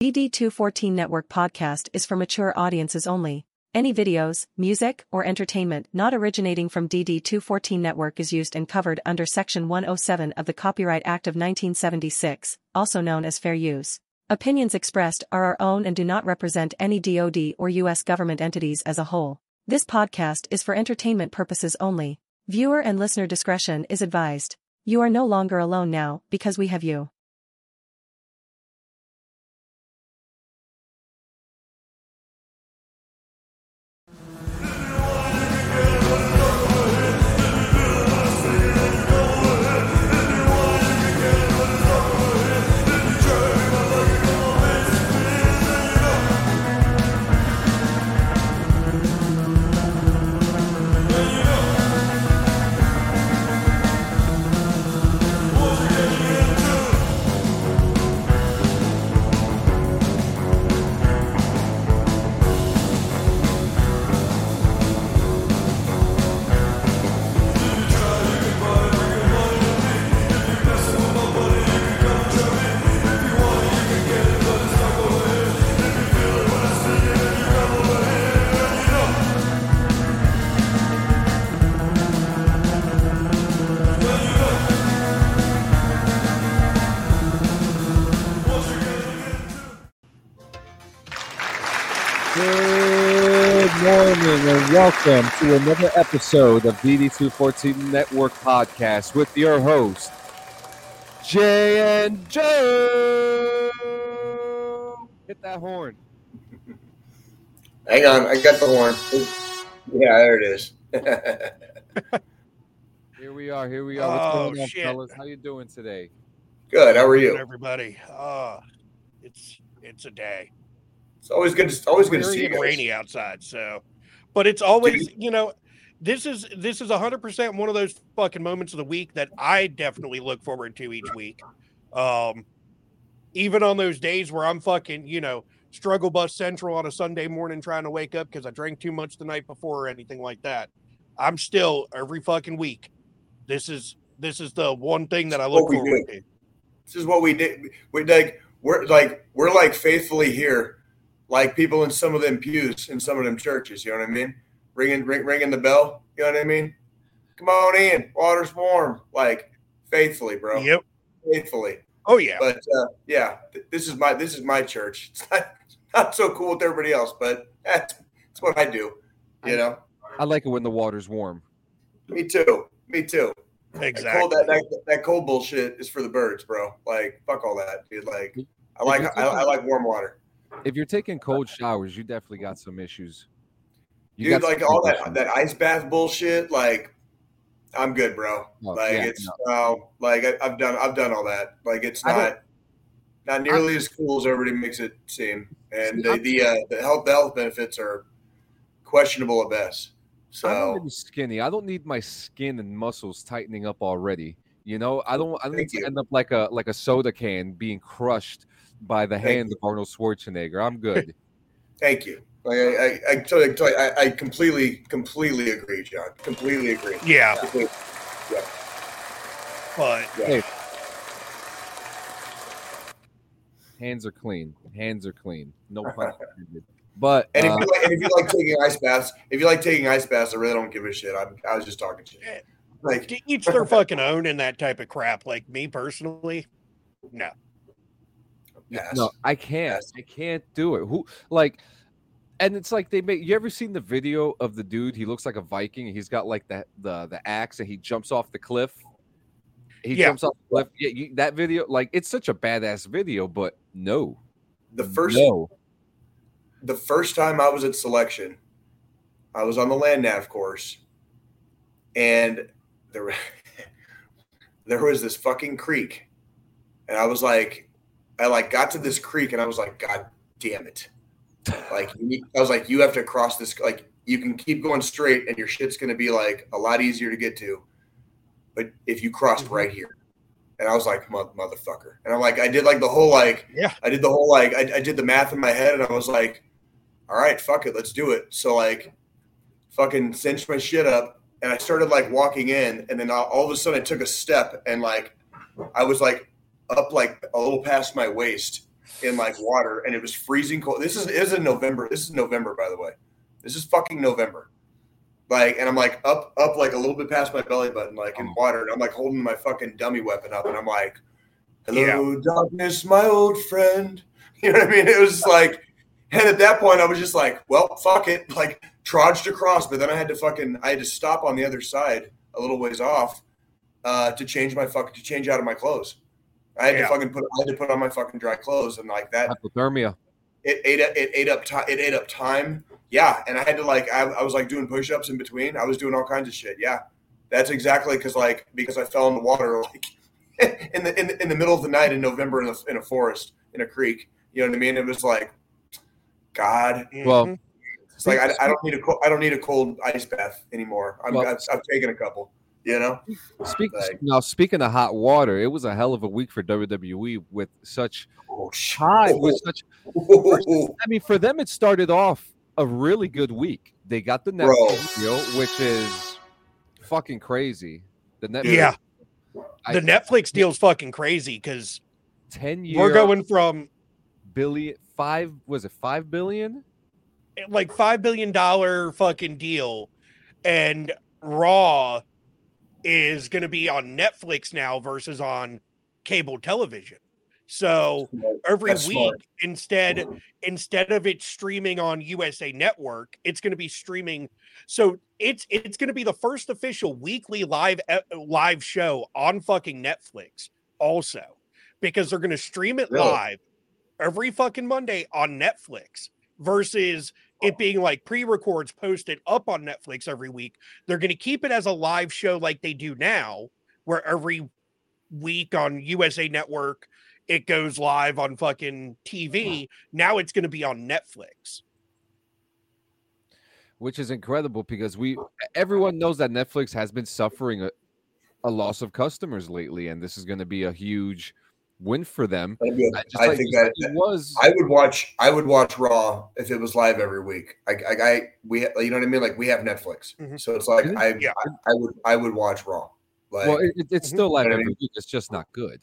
DD214 Network podcast is for mature audiences only. Any videos, music, or entertainment not originating from DD214 Network is used and covered under Section 107 of the Copyright Act of 1976, also known as fair use. Opinions expressed are our own and do not represent any DoD or U.S. government entities as a whole. This podcast is for entertainment purposes only. Viewer and listener discretion is advised. You are no longer alone now, because we have you. And welcome to another episode of DD214 Network Podcast with your host, Jay and Joe. Hit that horn. Hang on, I got the horn. Yeah, there it is. Here we are. What's going on, fellas? How you doing today? Good. How are you, everybody? It's a day. It's always good. Always good to see you guys. Rainy outside, so. But it's always, this is 100% one of those fucking moments of the week that I definitely look forward to each week. Even on those days where I'm fucking, struggle bus central on a Sunday morning trying to wake up because I drank too much the night before or anything like that. I'm still every fucking week. This is the one thing that I look forward to. This is what we did. We're like faithfully here. Like people in some of them pews in some of them churches, you know what I mean? Ringing the bell, you know what I mean? Come on in, water's warm. Like faithfully, bro. Yep, faithfully. Oh yeah. But this is my church. It's not so cool with everybody else, but that's what I do. You know. I like it when the water's warm. Me too. Exactly. That cold bullshit is for the birds, bro. Like fuck all that, dude. Like I like warm water. If you're taking cold showers, you definitely got some issues. Dude, like all that ice bath bullshit, like I'm good, bro. I've done all that. Like it's not nearly as cool as everybody makes it seem. And the health benefits are questionable at best. So I'm really skinny. I don't need my skin and muscles tightening up already. I don't need to end up like a soda can being crushed by the hands of Arnold Schwarzenegger. I'm good. Thank you. I completely agree, John. Completely agree. Yeah. Yeah. But hey, hands are clean. No pun intended. But if you like taking ice baths, I really don't give a shit. I was just talking shit. Like to each their fucking own in that type of crap. Like me personally, no. Yes. No, I can't. Yes. I can't do it. And it's like you ever seen the video of the dude? He looks like a Viking. And he's got like the axe, and he jumps off the cliff. Jumps off the cliff. Yeah, that video, like it's such a badass video, but no. The first time I was at selection, I was on the land nav course, and there was this fucking creek, and I was like. I got to this creek and I was like, God damn it. I was like, you have to cross this. Like you can keep going straight and your shit's going to be like a lot easier to get to. But if you crossed right here, and I was like, motherfucker. And I'm like, I did the whole I did the math in my head and I was like, all right, fuck it. Let's do it. So fucking cinched my shit up and I started walking in and then all of a sudden I took a step and I was up a little past my waist in like water, and it was freezing cold. This is in November. This is November, by the way. This is fucking November. Like, and I'm like up like a little bit past my belly button, like in water, and I'm like holding my fucking dummy weapon up, and I'm like, "Hello, darkness, my old friend." You know what I mean? It was like, and at that point, I was just like, "Well, fuck it," like trudged across. But then I had to stop on the other side a little ways off to change out of my clothes. I had to put on my fucking dry clothes, and like that hypothermia. It ate up time. Yeah, and I had to like I was like doing push-ups in between. I was doing all kinds of shit. Yeah, that's exactly because I fell in the water like in the middle of the night in November in a forest in a creek. You know what I mean? It was like, God. Well, it's like I don't need a cold ice bath anymore. I've taken a couple. You know. Speaking of hot water, it was a hell of a week for WWE with such time. I mean, for them, it started off a really good week. They got the Netflix deal, which is fucking crazy. The Netflix deal is fucking crazy because 10 years we're going from $5 billion? Like $5 billion fucking deal, and Raw is going to be on Netflix now versus on cable television. So every week, instead of it streaming on USA Network, it's going to be streaming. So it's going to be the first official weekly live show on fucking Netflix also, because they're going to stream it live every fucking Monday on Netflix versus it being like pre-records posted up on Netflix every week. They're going to keep it as a live show like they do now, where every week on USA Network, it goes live on fucking TV. Now it's going to be on Netflix. Which is incredible because everyone knows that Netflix has been suffering a loss of customers lately, and this is going to be a huge win for them. I would watch Raw if it was live every week. We you know what I mean? Like we have Netflix, so it's like I would watch Raw. Like, well, it's still live every week. It's just not good.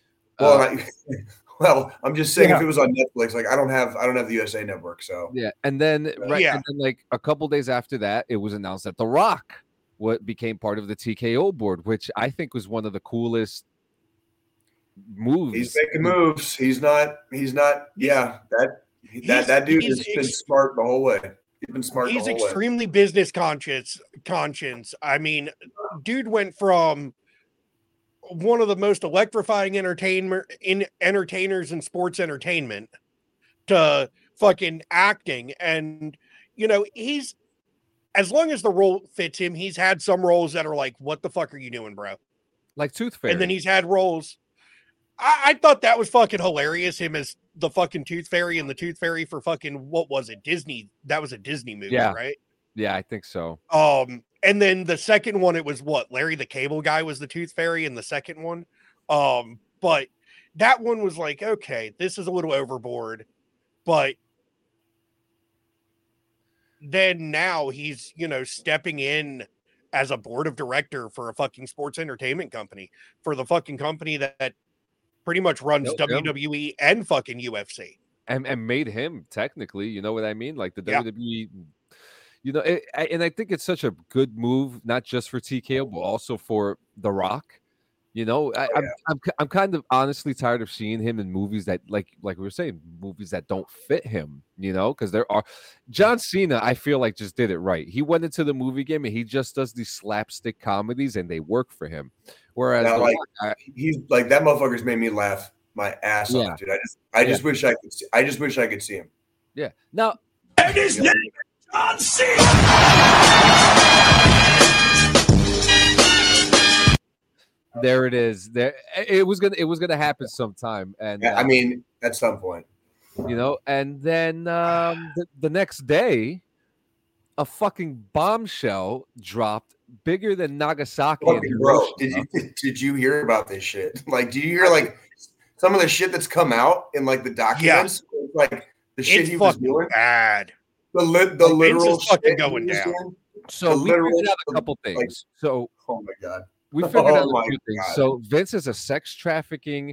Well, I'm just saying if it was on Netflix, like I don't have the USA Network, so and then like a couple days after that, it was announced that The Rock became part of the TKO board, which I think was one of the coolest moves. He's making moves. He's not. Yeah, that dude has been smart the whole way. He's been smart. He's extremely business conscious. I mean, dude went from one of the most electrifying entertainers in sports entertainment to fucking acting. And, you know, he's, as long as the role fits him, he's had some roles that are like, what the fuck are you doing, bro? Like Tooth Fairy. And then he's had roles. I thought that was fucking hilarious. Him as the fucking Tooth Fairy and the Tooth Fairy for fucking, what was it? Disney. That was a Disney movie, right? Yeah, I think so. And then the second one, it was what? Larry the Cable Guy was the Tooth Fairy in the second one. But that one was like, okay, this is a little overboard. But then now he's, you know, stepping in as a board of director for a fucking sports entertainment company, for the fucking company that pretty much runs WWE and fucking UFC. And made him technically, you know what I mean? Like the WWE. You know, and I think it's such a good move, not just for TKO, but also for The Rock. You know, I'm kind of honestly tired of seeing him in movies that, like we were saying, movies that don't fit him. You know, because there are John Cena. I feel like just did it right. He went into the movie game and he just does these slapstick comedies, and they work for him. Whereas he's like that motherfucker's made me laugh my ass off, dude. I just wish I could see him. Yeah. Now, and his name. John Cena. There it is. There it was gonna happen sometime, and I mean at some point, you know. And then the next day, a fucking bombshell dropped bigger than Nagasaki. Bro, did you hear about this shit? Like, do you hear like some of the shit that's come out in like the documents? Yeah. Like the shit he was doing. Bad. The literal fucking going down. So we figured out a couple things. Oh my god, we figured out a few things. So Vince is a sex trafficking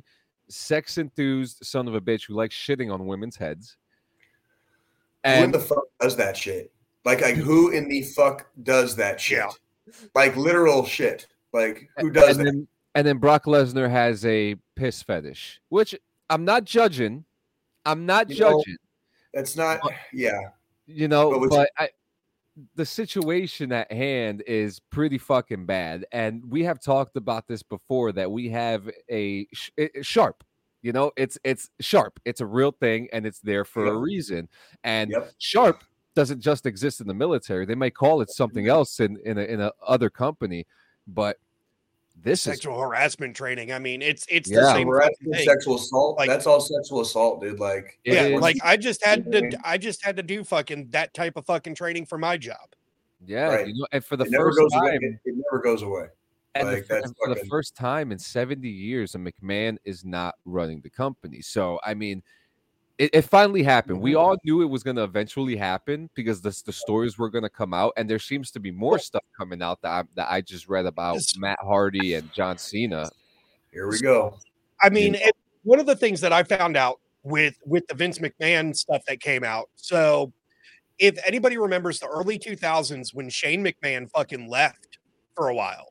sex enthused son of a bitch who likes shitting on women's heads. Who in And the fuck does that shit? Like who in the fuck does that shit? Yeah. Like literal shit. Like who does that? And then Brock Lesnar has a piss fetish, which I'm not judging. I'm not You know, judging. That's not. Yeah. You know, But the situation at hand is pretty fucking bad, and we have talked about this before. That we have Sharp. You know, it's Sharp. It's a real thing, and it's there for a reason. And Sharp doesn't just exist in the military. They may call it something else in a other company, but this sexual harassment training. I mean, it's the same thing. Sexual assault. Like, that's all sexual assault, dude. Like, like I just had to do fucking that type of fucking training for my job. Yeah, right. You know, and for the it first never goes time, away. It never goes away. And like, for the first time in 70 years, a McMahon is not running the company. So, I mean, it finally happened. We all knew it was going to eventually happen because the stories were going to come out, and there seems to be more stuff coming out that I just read about Matt Hardy and John Cena. Here we go. I mean, one of the things that I found out with the Vince McMahon stuff that came out. So, if anybody remembers the early 2000s when Shane McMahon fucking left for a while,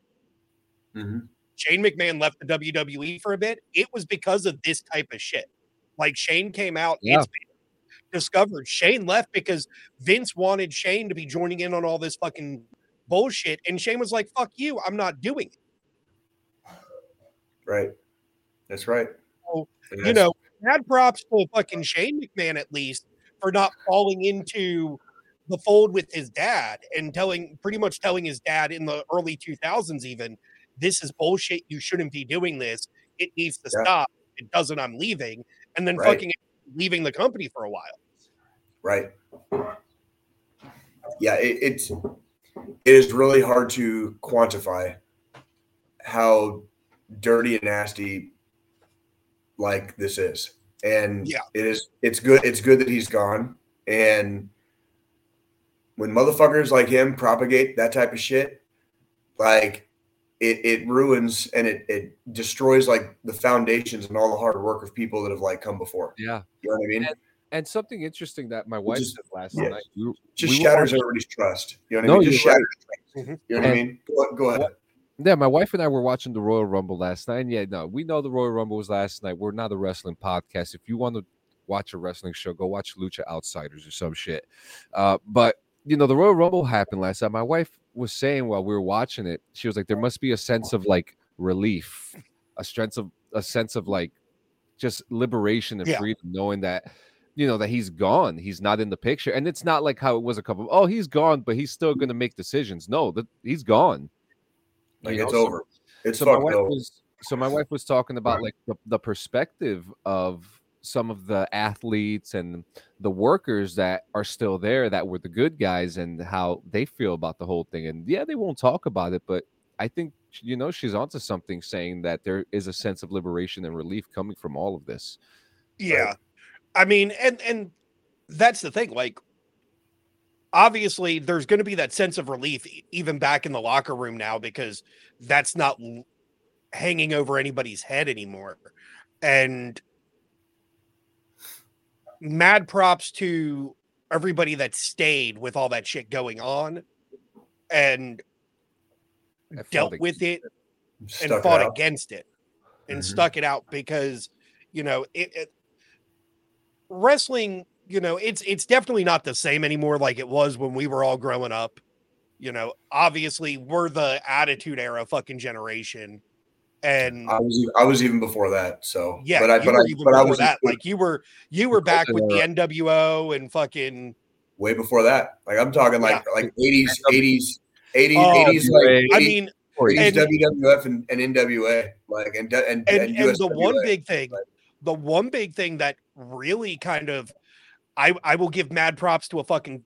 Shane McMahon left the WWE for a bit. It was because of this type of shit. Like Shane came out, it's been discovered. Shane left because Vince wanted Shane to be joining in on all this fucking bullshit. And Shane was like, fuck you, I'm not doing it. Right. That's right. So, you know, mad props to fucking Shane McMahon at least for not falling into the fold with his dad and pretty much telling his dad in the early 2000s even, this is bullshit, you shouldn't be doing this. It needs to stop. If it doesn't, I'm leaving. And then fucking leaving the company for a while. Right. Yeah, it is really hard to quantify how dirty and nasty like this is. And it's good that he's gone. And when motherfuckers like him propagate that type of shit, like it ruins and it destroys like the foundations and all the hard work of people that have like come before. Yeah. You know what I mean? And something interesting that my wife said last night. Just shatters everybody's trust. You know what I mean? Just shatters trust. You know what I mean? Go ahead. Yeah, my wife and I were watching the Royal Rumble last night. And we know the Royal Rumble was last night. We're not a wrestling podcast. If you want to watch a wrestling show, go watch Lucha Outsiders or some shit. But you know, the Royal Rumble happened last night. My wife was saying while we were watching it, she was like, there must be a sense of like relief, a sense of like just liberation and freedom, knowing that, you know, that he's gone. He's not in the picture. And it's not like how it was a couple of, he's gone, but he's still going to make decisions. No, he's gone. Like it's over. It's so my wife was talking about like the perspective of some of the athletes and the workers that are still there that were the good guys and how they feel about the whole thing. And they won't talk about it, but I think, you know, she's onto something saying that there is a sense of liberation and relief coming from all of this. Yeah. Right? I mean, and that's the thing. Like, obviously there's going to be that sense of relief even back in the locker room now, because that's not hanging over anybody's head anymore. And mad props to everybody that stayed with all that shit going on and dealt with it and fought against it and stuck it out, because, you know, wrestling, you know, it's definitely not the same anymore like it was when we were all growing up. You know, obviously we're the Attitude Era fucking generation. And I was even before that. So yeah, but I was that. Like you were back with the NWO and fucking way before that. Like I'm talking like 80s. Like, I mean, 80s WWF and NWA. Like and the one big thing that really kind of I will give mad props to a fucking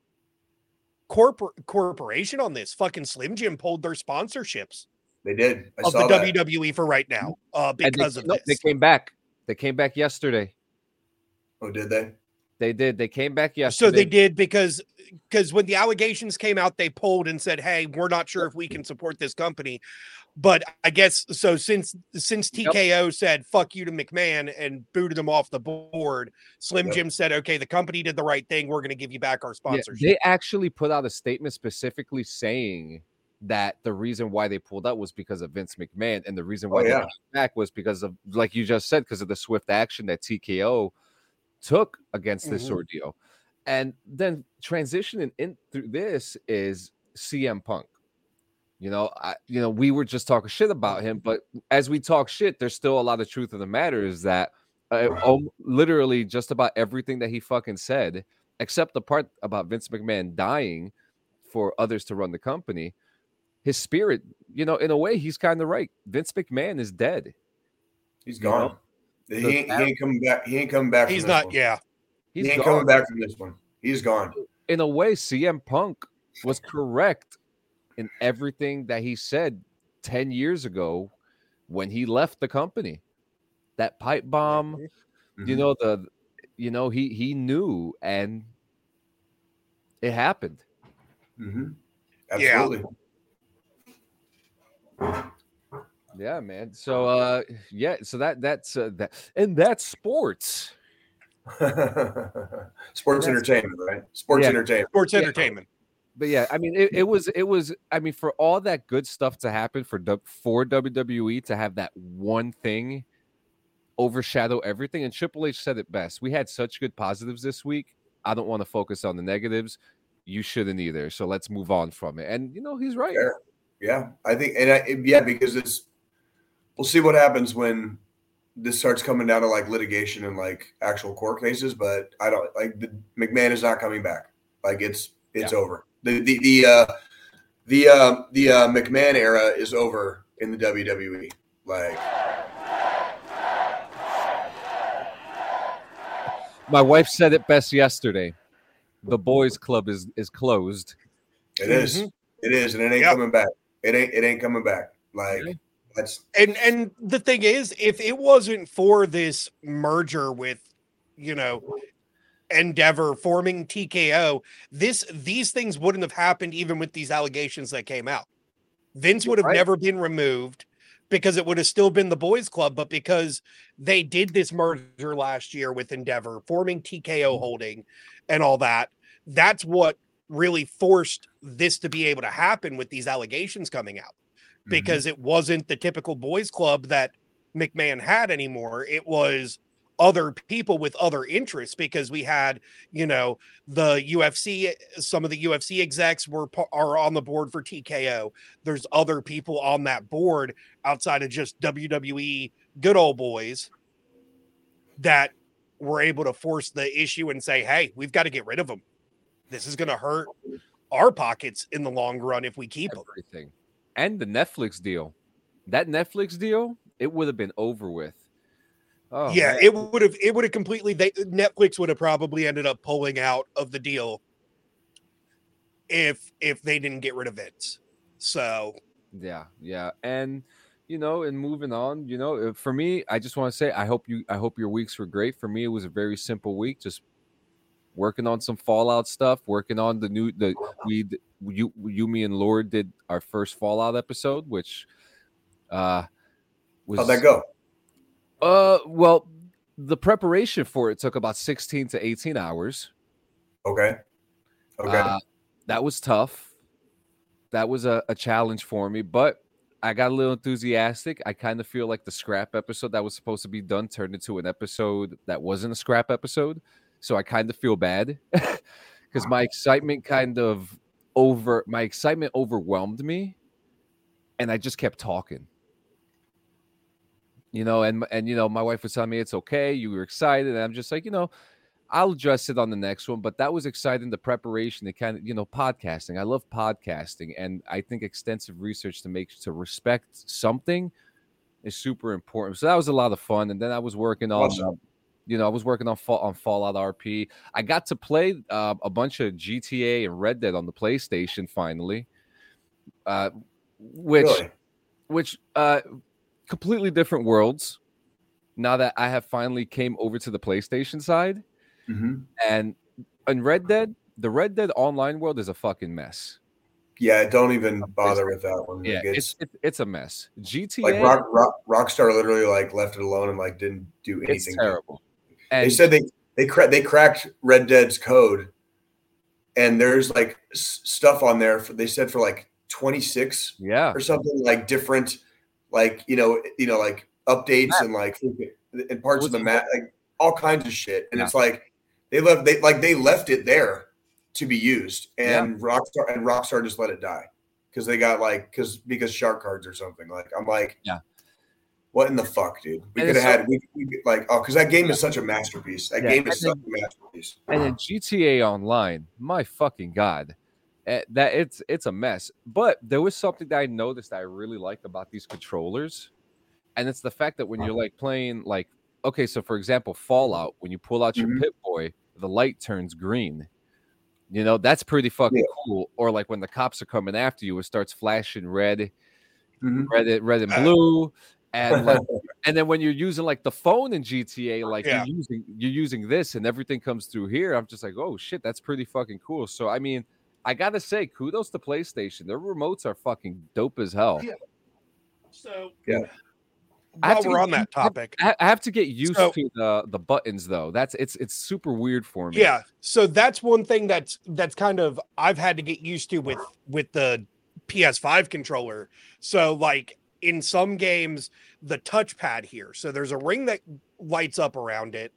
corporation on this. Fucking Slim Jim pulled their sponsorships. They did. I saw the WWE for right now because of this. They came back. They came back yesterday. Oh, did they? They did. They came back yesterday. So they did because when the allegations came out, they pulled and said, "Hey, we're not sure if we can support this company." But I guess so since TKO said fuck you to McMahon and booted him off the board, Slim Jim said, okay, the company did the right thing. We're going to give you back our sponsorship. They actually put out a statement specifically saying that the reason why they pulled out was because of Vince McMahon, and the reason why they came back was because of, like you just said, because of the swift action that TKO took against this ordeal. And then transitioning in through this is CM Punk. We were just talking shit about him, but as we talk shit, there's still a lot of truth of the matter is that literally just about everything that he fucking said, except the part about Vince McMahon dying for others to run the company, his spirit, in a way, he's kind of right. Vince McMahon is dead. He's gone. He ain't coming back. He ain't coming back. He's not. One. Yeah. He ain't coming back from this one. He's gone. In a way, CM Punk was correct in everything that he said 10 years ago when he left the company. That pipe bomb, he knew, and it happened. Absolutely. Yeah, man. So so that's that, and that's sports. Sports entertainment, right? Entertainment. Sports entertainment. But yeah, I mean, it was. I mean, for all that good stuff to happen for WWE to have that one thing overshadow everything, and Triple H said it best. We had such good positives this week. I don't want to focus on the negatives. You shouldn't either. So let's move on from it. And he's right. Fair. Yeah, I think, because we'll see what happens when this starts coming down to like litigation and like actual court cases. But I don't like McMahon is not coming back. Like it's over. The McMahon era is over in the WWE. Like, my wife said it best yesterday. The boys' club is closed. It is. It is, and it ain't coming back. It ain't coming back. Like that's and the thing is, if it wasn't for this merger with, Endeavor forming TKO, these things wouldn't have happened even with these allegations that came out. Vince would have never been removed because it would have still been the boys' club, but because they did this merger last year with Endeavor, forming TKO Holding and all that, that's what really forced this to be able to happen with these allegations coming out, because it wasn't the typical boys' club that McMahon had anymore. It was other people with other interests, because we had, the UFC, some of the UFC execs are on the board for TKO. There's other people on that board outside of just WWE good old boys that were able to force the issue and say, hey, we've got to get rid of them. This is going to hurt our pockets in the long run if we keep everything. And the Netflix deal, it would have been over with. Oh, yeah, man. it would have completely. Netflix would have probably ended up pulling out of the deal if they didn't get rid of it. So yeah, and and moving on, for me, I just want to say I hope your weeks were great. For me, it was a very simple week, just working on some Fallout stuff, working on me and Lord did our first Fallout episode, which was. How'd that go? Well, the preparation for it took about 16 to 18 hours. Okay. That was tough. That was a challenge for me, but I got a little enthusiastic. I kind of feel like the scrap episode that was supposed to be done turned into an episode that wasn't a scrap episode. So I kind of feel bad because my excitement overwhelmed me, and I just kept talking. And my wife was telling me it's okay. You were excited. And I'm just like, I'll address it on the next one. But that was exciting. The preparation, the kind of, podcasting. I love podcasting. And I think extensive research to respect something is super important. So that was a lot of fun. And then I was working on, on Fallout RP. I got to play a bunch of GTA and Red Dead on the PlayStation finally, which completely different worlds now that I have finally came over to the PlayStation side. And in Red Dead, the Red Dead online world is a fucking mess. Yeah, don't even bother with that one. Yeah, Like, it's a mess. GTA, like Rockstar literally like left it alone and like didn't do it's anything. terrible. They And said they cracked Red Dead's code, and there's like stuff on there. They said for like 26 yeah, or something, like different, like like updates and like and parts of the map, like all kinds of shit. And Yeah. it's like they left it there to be used, and Rockstar just let it die because they got like because shark cards or something. Like I'm like, Yeah. What in the fuck, dude? We And could it's have had because that game is such a masterpiece. That game is and such then- a masterpiece. And then GTA Online, my fucking god, that it's a mess. But there was something that I noticed that I really like about these controllers, and it's the fact that when you're like playing, like, okay, so for example, Fallout, when you pull out your Mhm. Pip-Boy, the light turns green. You know, that's pretty fucking cool. Or like when the cops are coming after you, it starts flashing red, Mhm. red and blue. And like, and then when you're using like the phone in GTA, like Yeah. you're using this and everything comes through here. I'm just like, oh shit, that's pretty fucking cool. So I mean, I gotta say, kudos to PlayStation. Their remotes are fucking dope as hell. Yeah. So Yeah. while we're on that topic, I have to get used So- to the buttons though. It's super weird for me. yeah. So that's one thing that's kind of I've had to get used to with the PS5 controller. So like in some games, the touchpad here. So there's a ring that lights up around it,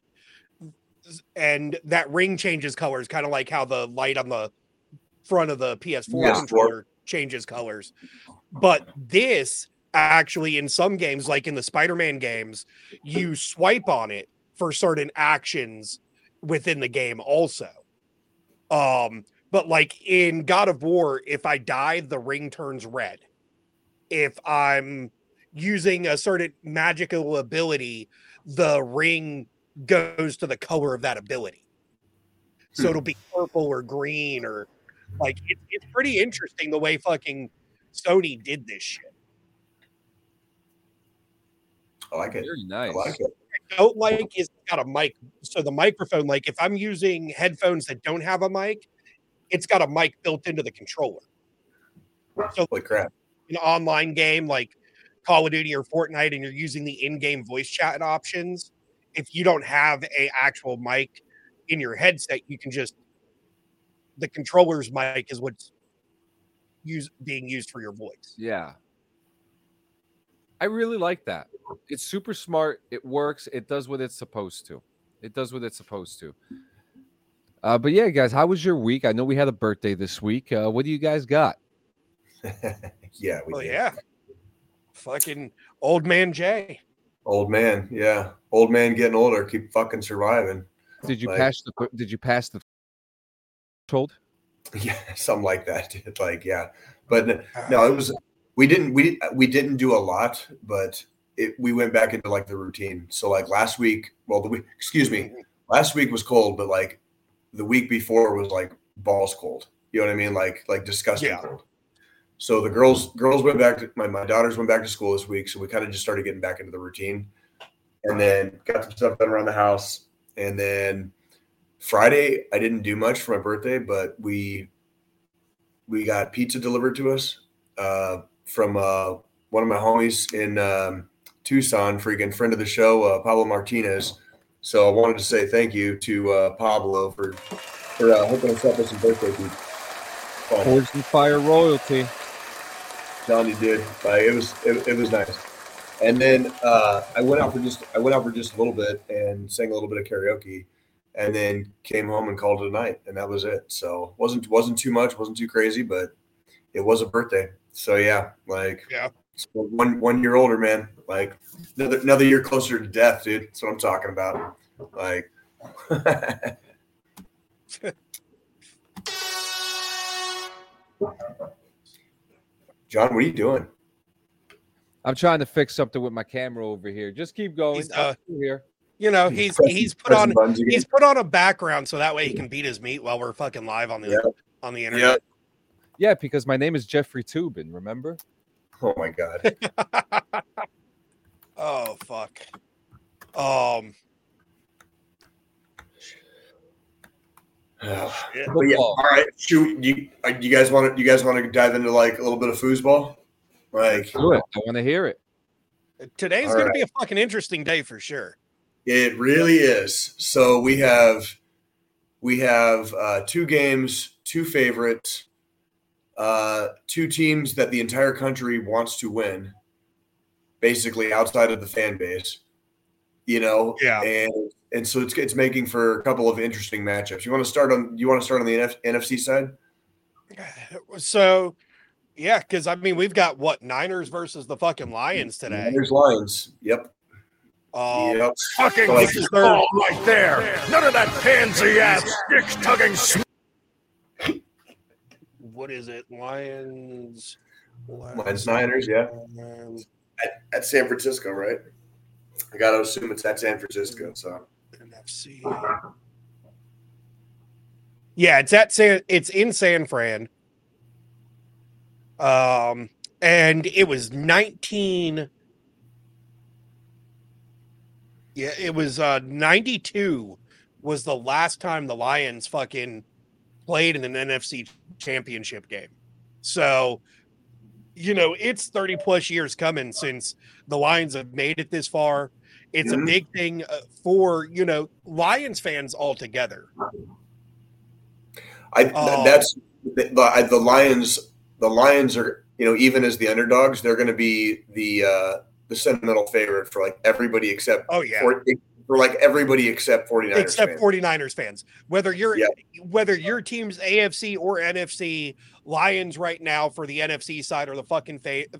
and that ring changes colors, kind of like how the light on the front of the PS4 PS4. controller changes colors. But this actually, in some games, like in the Spider-Man games, you swipe on it for certain actions within the game also. But like in God of War, if I die, the ring turns red. If I'm using a certain magical ability, the ring goes to the color of that ability. So it'll be purple or green or like it's pretty interesting the way fucking Sony did this shit. I like it. Very I nice. like it. I don't like is it's got a mic. So the microphone, like if I'm using headphones that don't have a mic, it's got a mic built into the controller. So Holy crap. an online game like Call of Duty or Fortnite and you're using the in-game voice chat options, if you don't have a actual mic in your headset, you can just the controller's mic is what's being used for your voice. Yeah. I really like that. It's super smart. It works. It does what it's supposed to. It does what it's supposed to. But yeah, guys, how was your week? I know we had a birthday this week. What do you guys got? Yeah. We Oh did. yeah. Fucking old man Jay. Old man. Yeah. Old man getting older. Keep fucking surviving. Did you Like- pass the threshold? Yeah. Something like that. Dude. Like, yeah. But no, it was, we didn't do a lot, but we went back into like the routine. So like last week, last week was cold, but like the week before was like balls cold. You know what I mean? Like disgusting cold. So the girls went back to my daughters went back to school this week. So we kind of just started getting back into the routine and then got some stuff done around the house. And then Friday, I didn't do much for my birthday, but we got pizza delivered to us from one of my homies in Tucson, freaking friend of the show, Pablo Martinez. So I wanted to say thank you to Pablo for hooking us up with some birthday pizza. Forged in Fire royalty. Telling you, dude, like it was nice. And then I went out for just a little bit and sang a little bit of karaoke, and then came home and called it a night, and that was it. So wasn't too much, wasn't too crazy, but it was a birthday. So yeah, like one year older, man. Like another year closer to death, dude. That's what I'm talking about. Like. John, what are you doing? I'm trying to fix something with my camera over here. Just keep going. He's, I'm still here. You know, he's put on a background so that way he can beat his meat while we're fucking live on the internet. Yeah, because my name is Jeffrey Tubin, remember? Oh my god. Oh fuck. But yeah, Football. all right. You guys want to dive into like a little bit of foosball? Like, Do it. I want to hear it. Today's All going to right. be a fucking interesting day for sure. it really is. So we have two games, two favorites, two teams that the entire country wants to win, basically outside of the fan base. Yeah. and so it's making for a couple of interesting matchups. You want to start on the NFC side? So, yeah, because I mean, we've got what, Niners versus the fucking Lions today. There's Lions. Yep. Fucking So, like, football right there. None of that pansy ass stick tugging. What is it? Lions, Niners, yeah. Lions, At San Francisco, right? I got to assume it's at San Francisco. So NFC. Yeah, it's in San Fran. And it was 19. Yeah, it was 92 was the last time the Lions fucking played in an NFC championship game. So, it's 30 plus years coming since the Lions have made it this far. It's a big thing for, Lions fans altogether. that's the Lions. The Lions are, even as the underdogs, they're going to be the sentimental favorite for like everybody except for like everybody except 49ers except fans. 49ers fans. Whether your team's AFC or NFC, Lions right now for the NFC side are the fucking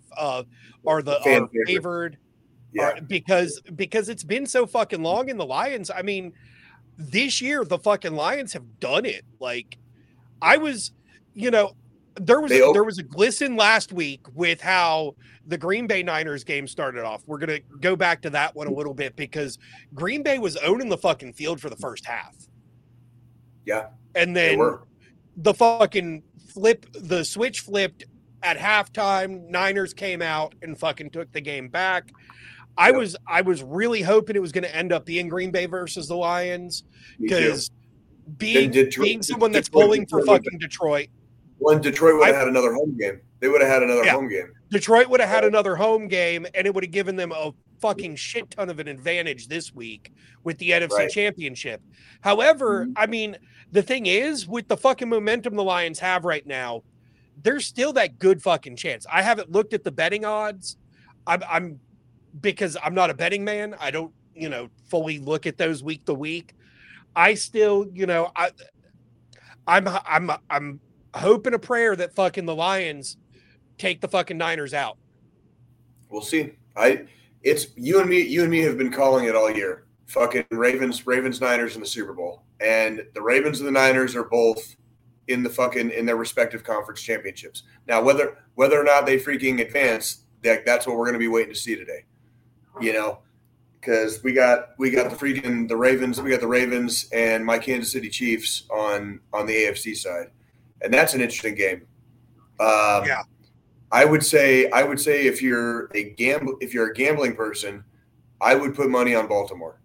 favored. Yeah. Because it's been so fucking long, and the Lions, I mean, this year the fucking Lions have done it. Like, I was, there was a glisten last week with how the Green Bay Niners game started off. We're going to go back to that one a little bit because Green Bay was owning the fucking field for the first half. Yeah. And then the switch flipped at halftime. Niners came out and fucking took the game back. I was really hoping it was going to end up being Green Bay versus the Lions because being someone that's pulling for fucking Detroit. Well, Detroit would have had another home game. They would have had another home game. Detroit would have had another home game, and it would have given them a fucking shit ton of an advantage this week with the NFC Championship. However, I mean, the thing is, with the fucking momentum the Lions have right now, there's still that good fucking chance. I haven't looked at the betting odds. I'm because I'm not a betting man. I don't, fully look at those week to week. I still, I'm hoping a prayer that fucking the Lions take the fucking Niners out. We'll see. It's you and me have been calling it all year. Fucking Ravens, Niners in the Super Bowl. And the Ravens and the Niners are both in their respective conference championships. Now, whether or not they freaking advance, that's what we're going to be waiting to see today. Because we got the Ravens, we got the Ravens and my Kansas City Chiefs on the AFC side. And that's an interesting game. I would say if you're a gambling person, I would put money on Baltimore.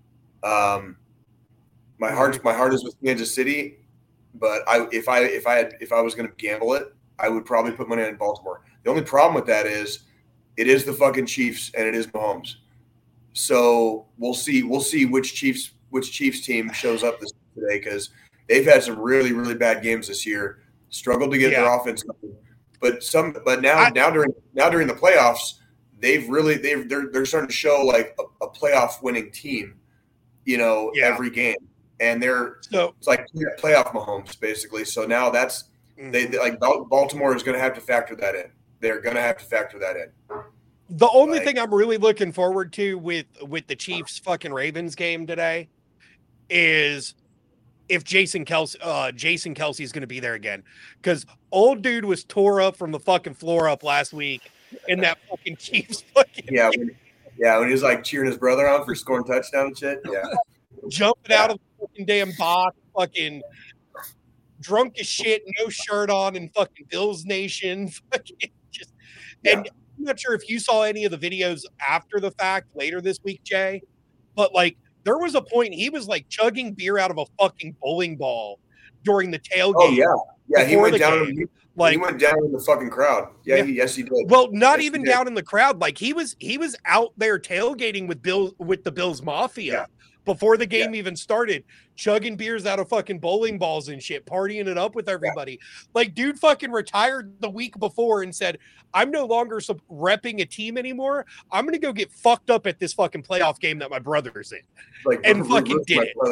My heart is with Kansas City, but if I was going to gamble it, I would probably put money on Baltimore. The only problem with that is it is the fucking Chiefs and it is Mahomes. So we'll see which Chiefs team shows up today because they've had some really, really bad games this year. Struggled to get their offense going. But now during the playoffs, they're starting to show like a playoff winning team, every game. And it's like playoff Mahomes basically. So now that's Baltimore is going to have to factor that in. They're going to have to factor that in. The only thing I'm really looking forward to with the Chiefs fucking Ravens game today is if Jason Kelsey is going to be there again, because old dude was tore up from the fucking floor up last week in that fucking Chiefs fucking when he was like cheering his brother on for scoring touchdown and shit. Yeah, jumping out of the fucking damn box, fucking drunk as shit, no shirt on, in fucking Bills Nation, fucking just and. I'm not sure if you saw any of the videos after the fact later this week, Jay, but like there was a point he was like chugging beer out of a fucking bowling ball during the tailgate. Oh yeah, yeah. He before went the down. game. He Like, went down in the fucking crowd. Yeah, Yeah. yes, he did. well, not Yes, even he did. down in the crowd. Like he was out there tailgating with the Bills Mafia Yeah. before the game even started, chugging beers out of fucking bowling balls and shit, partying it up with everybody. Like, dude fucking retired the week before and said, I'm no longer repping a team anymore. I'm going to go get fucked up at this fucking playoff game that my brother's in. Like, And fucking did it.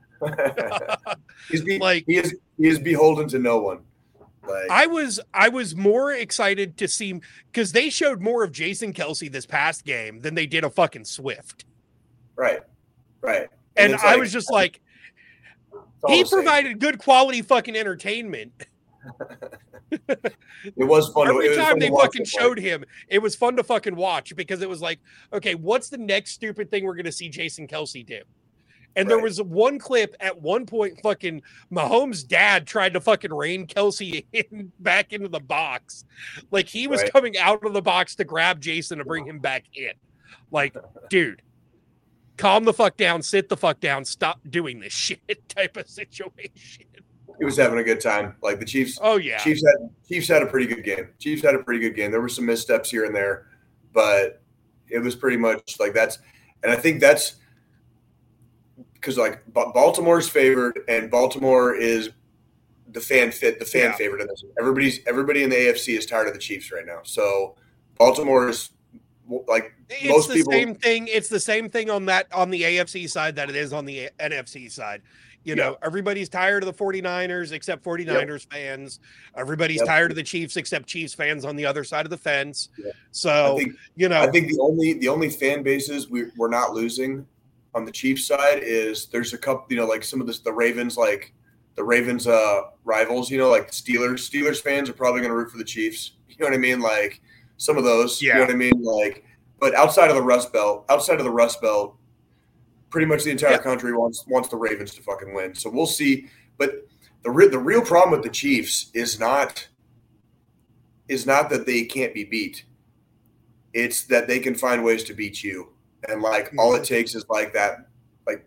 Like, he is beholden to no one. Like, I was more excited to see, because they showed more of Jason Kelce this past game than they did of fucking Swift. Right. And it's I like, was just like, all he the same. provided good quality fucking entertainment. It was fun. Every time they fucking it, showed him, it was fun to fucking watch, because it was like, okay, what's the next stupid thing we're going to see Jason Kelce do? And there was one clip at one point, fucking Mahomes' dad tried to fucking rein Kelce back into the box. Like, he was coming out of the box to grab Jason to bring him back in. Like, dude, calm the fuck down, sit the fuck down, stop doing this shit type of situation. He was having a good time. Like, the Chiefs. Oh yeah, Chiefs had a pretty good game. Chiefs had a pretty good game. There were some missteps here and there, but it was pretty much like that's. And I think that's because like Baltimore's favored, and Baltimore is the fan favorite in this. Everybody in the AFC is tired of the Chiefs right now. So Baltimore is like most people. Same thing. It's the same thing on the AFC side that it is on the NFC side. You know, everybody's tired of the 49ers except 49ers fans. Everybody's tired of the Chiefs except Chiefs fans on the other side of the fence. So, I think the only fan bases we're not losing on the Chiefs side is there's a couple, like some of the Ravens, like the Ravens rivals, like Steelers fans are probably going to root for the Chiefs. You know what I mean? Like some of those, you know what I mean? Like, but outside of the Rust Belt, pretty much the entire country wants the Ravens to fucking win. So we'll see. But the real problem with the Chiefs is not that they can't be beat. It's that they can find ways to beat you. And like all it takes is like that, like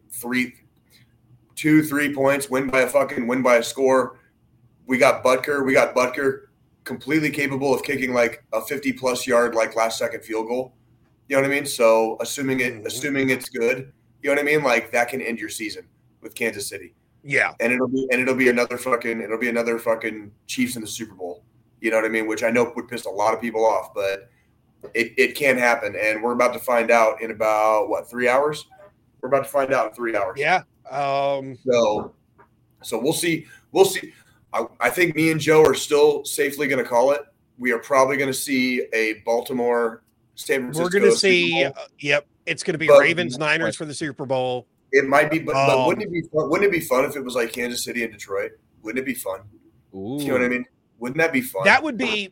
2-3 points, win by a score. We got Butker completely capable of kicking like a 50+ yard like last second field goal. You know what I mean? So assuming it's good. You know what I mean? Like that can end your season with Kansas City. Yeah. And it'll be another fucking Chiefs in the Super Bowl. You know what I mean? Which I know would piss a lot of people off, but it can happen. And we're about to find out in about 3 hours? We're about to find out in 3 hours. Yeah. So we'll see. I think me and Joe are still safely going to call it. We are probably going to see a Baltimore San Francisco. We're going to see it's going to be Ravens Niners for the Super Bowl. It might be, but wouldn't it be fun? Wouldn't it be fun if it was like Kansas City and Detroit? Wouldn't it be fun? Ooh. You know what I mean? Wouldn't that be fun? That would be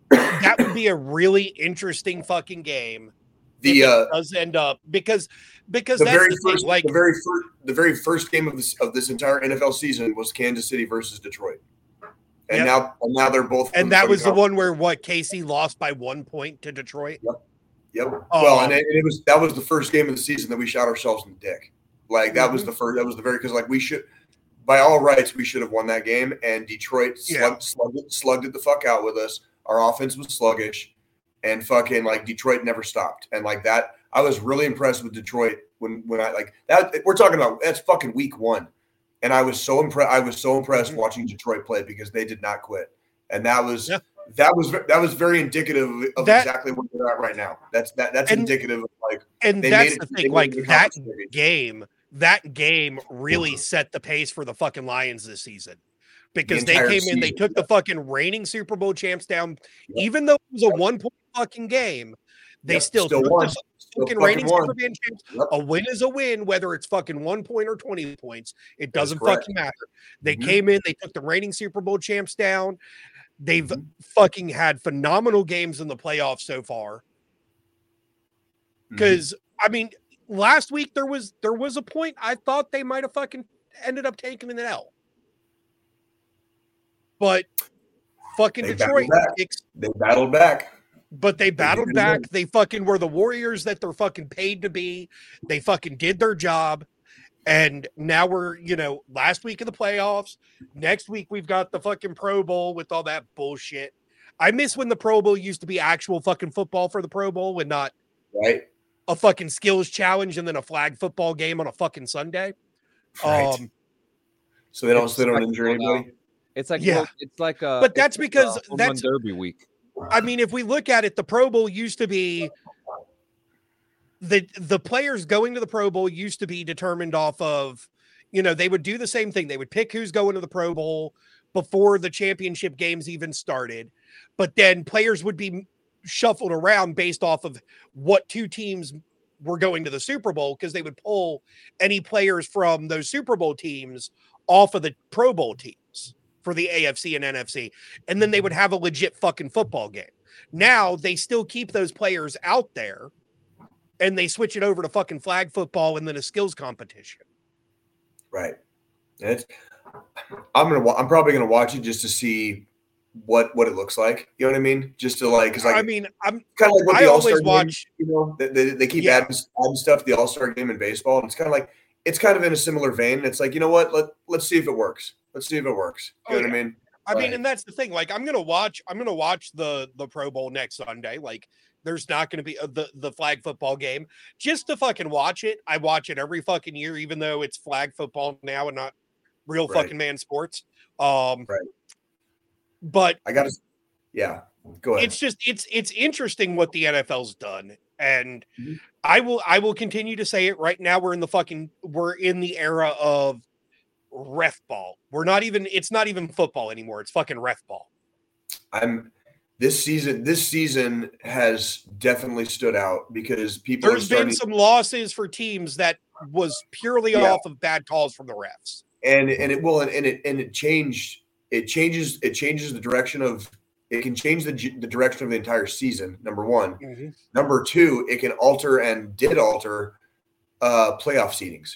a really interesting fucking game. It does end up because that's the very first game of this entire NFL season was Kansas City versus Detroit. And now they're both. And that was the one where KC lost by 1 point to Detroit. Yep. Well, that was the first game of the season that we shot ourselves in the dick. Like that was the first. That was the very because like we should, by all rights, we should have won that game. And Detroit slugged it the fuck out with us. Our offense was sluggish, and fucking like Detroit never stopped. And like that, I was really impressed with Detroit when I like that. We're talking about that's fucking week 1. And I was so impressed watching Detroit play because they did not quit, and that was very indicative of exactly where they're at right now. That's indicative of like, and that's the thing. Like that game really set the pace for the fucking Lions this season because they came in, they took the fucking reigning Super Bowl champs down, even though it was a 1 point fucking game. They still won. Fucking reigning Super Bowl champs. A win is a win, whether it's fucking 1 point or 20 points. It doesn't fucking matter. They came in, they took the reigning Super Bowl champs down. They've fucking had phenomenal games in the playoffs so far. Because I mean, last week there was a point I thought they might have fucking ended up taking an L. But fucking Detroit, they battled back. But they battled back. They fucking were the Warriors that they're fucking paid to be. They fucking did their job. And now we're, last week of the playoffs. Next week, we've got the fucking Pro Bowl with all that bullshit. I miss when the Pro Bowl used to be actual fucking football for the Pro Bowl and not Right. a fucking skills challenge and then a flag football game on a fucking Sunday. Right. So they don't like injure anybody. It's like Yeah. it's like But that's because home run that's derby week. I mean, if we look at it, the Pro Bowl used to be the players going to the Pro Bowl used to be determined off of, they would do the same thing. They would pick who's going to the Pro Bowl before the championship games even started. But then players would be shuffled around based off of what two teams were going to the Super Bowl, because they would pull any players from those Super Bowl teams off of the Pro Bowl teams for the AFC and NFC. And then they would have a legit fucking football game. Now they still keep those players out there and they switch it over to fucking flag football and then a skills competition. Right. I'm probably gonna watch it just to see what it looks like. You know what I mean? Just to because I'm kind of like what I the always All-Star watch. game, they keep adding stuff to the All-Star game in baseball, and it's kind of in a similar vein. It's like, you know what? Let's see if it works. Let's see if it works. You know what I mean? I mean, and that's the thing. Like, I'm gonna watch the Pro Bowl next Sunday. Like, there's not going to be the flag football game just to fucking watch it. I watch it every fucking year, even though it's flag football now and not real fucking man sports. Right. But I got to, go ahead. It's just, it's interesting what the NFL's done. And I will continue to say it right now. We're in the era of ref ball. It's not even football anymore. It's fucking ref ball. This season has definitely stood out because there's been some losses for teams that was purely off of bad calls from the refs. And it changes the direction of it can change the direction of the entire season. Number one. Mm-hmm. Number two, it can alter and did alter playoff seedings.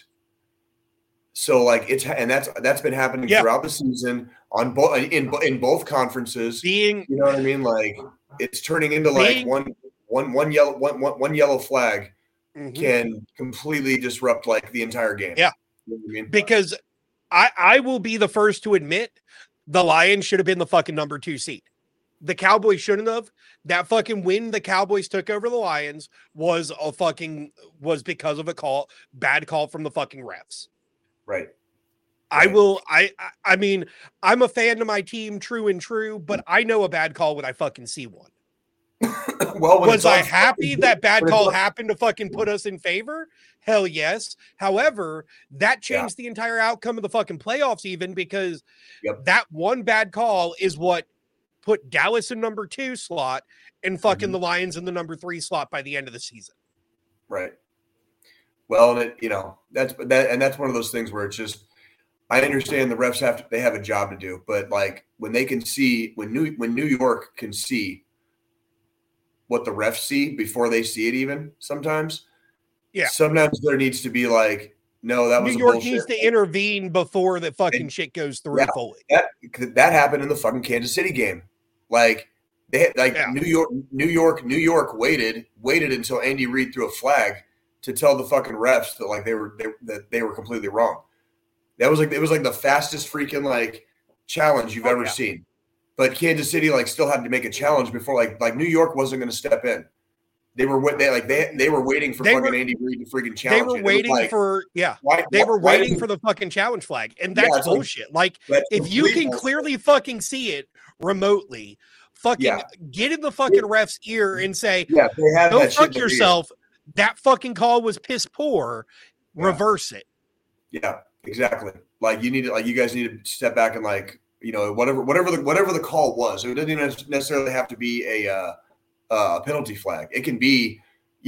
So that's been happening throughout the season on both in both conferences. You know what I mean? Like, it's turning into one yellow flag can completely disrupt the entire game. Yeah. You know what I mean? Because I will be the first to admit the Lions should have been the fucking number 2 seed. The Cowboys shouldn't have. That fucking win the Cowboys took over the Lions was because of bad call from the fucking refs. Right. I mean, I'm a fan of my team, true and true, but I know a bad call when I fucking see one. Well, was I happy that bad call happened to fucking put us in favor? Hell yes. However, that changed the entire outcome of the fucking playoffs, even because that one bad call is what put Dallas in number 2 slot and fucking the Lions in the number 3 slot by the end of the season. Right. Well, and that's one of those things where it's just, I understand the refs have a job to do, but when they can see, when New York can see what the refs see before they see it, even sometimes there needs to be no, that was New York bullshit. Needs to intervene before the fucking shit goes through fully. That happened in the fucking Kansas City game. New York waited until Andy Reid threw a flag to tell the fucking refs that they were completely wrong. It was the fastest freaking challenge you've ever seen. But Kansas City still had to make a challenge before New York wasn't going to step in. They were waiting for Andy Reid to freaking challenge. They were waiting for the fucking challenge flag, and that's bullshit. If you can clearly fucking see it remotely, fucking get in the fucking ref's ear and say, "Go fuck yourself." That fucking call was piss poor. Reverse it. Yeah, exactly. You guys need to step back and whatever the call was. It doesn't even necessarily have to be a penalty flag. It can be,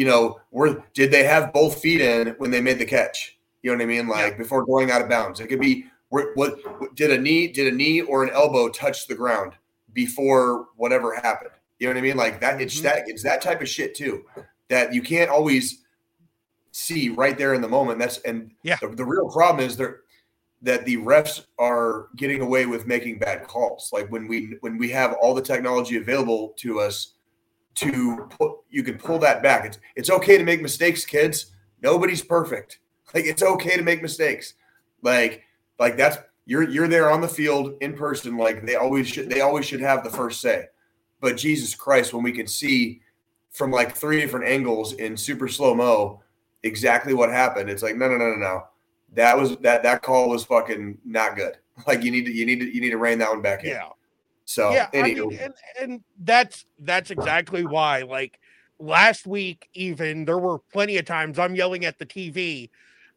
did they have both feet in when they made the catch? You know what I mean? Before going out of bounds. It could be did a knee or an elbow touch the ground before whatever happened? You know what I mean? That it's that type of shit too, that you can't always see right there in the moment. The real problem is that the refs are getting away with making bad calls. When we have all the technology available to us you can pull that back. It's okay to make mistakes, kids. Nobody's perfect. Like it's okay to make mistakes. Like that's you're there on the field in person. Like they always should have the first say. But Jesus Christ, when we can see from like 3 different angles in super slow-mo exactly what happened, it's like no. That call was fucking not good. Like you need to rein that one back in. Yeah. So yeah, anyway. I mean, and that's exactly why. Like last week, even there were plenty of times I'm yelling at the TV,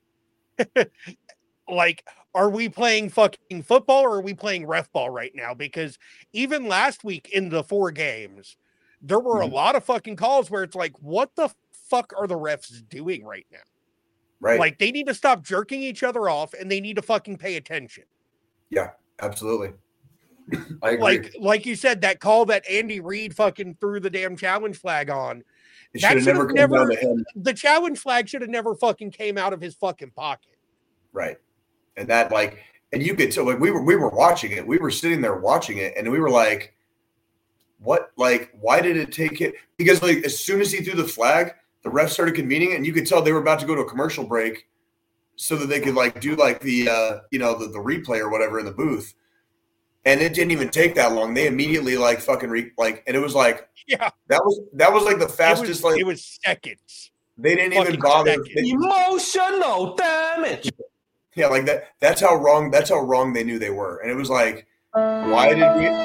like, are we playing fucking football or are we playing ref ball right now? Because even last week in the 4 games, there were a lot of fucking calls where it's like, what the fuck are the refs doing right now? Right. Like they need to stop jerking each other off and they need to fucking pay attention. Yeah, absolutely. I agree. Like you said, that call that Andy Reid fucking threw the damn challenge flag on. It should have never come down to him. The challenge flag should have never fucking came out of his fucking pocket. Right. And that and you could tell we were watching it. We were sitting there watching it and we were like, what? Like, why did it take it? Because like as soon as he threw the flag, the refs started convening and you could tell they were about to go to a commercial break so that they could like do like the the replay or whatever in the booth. And it didn't even take that long. They immediately like fucking and it was like, yeah, that was like the fastest. It was seconds. They didn't even bother. Emotional damage. Yeah, like that. That's how wrong they knew they were. And it was like, why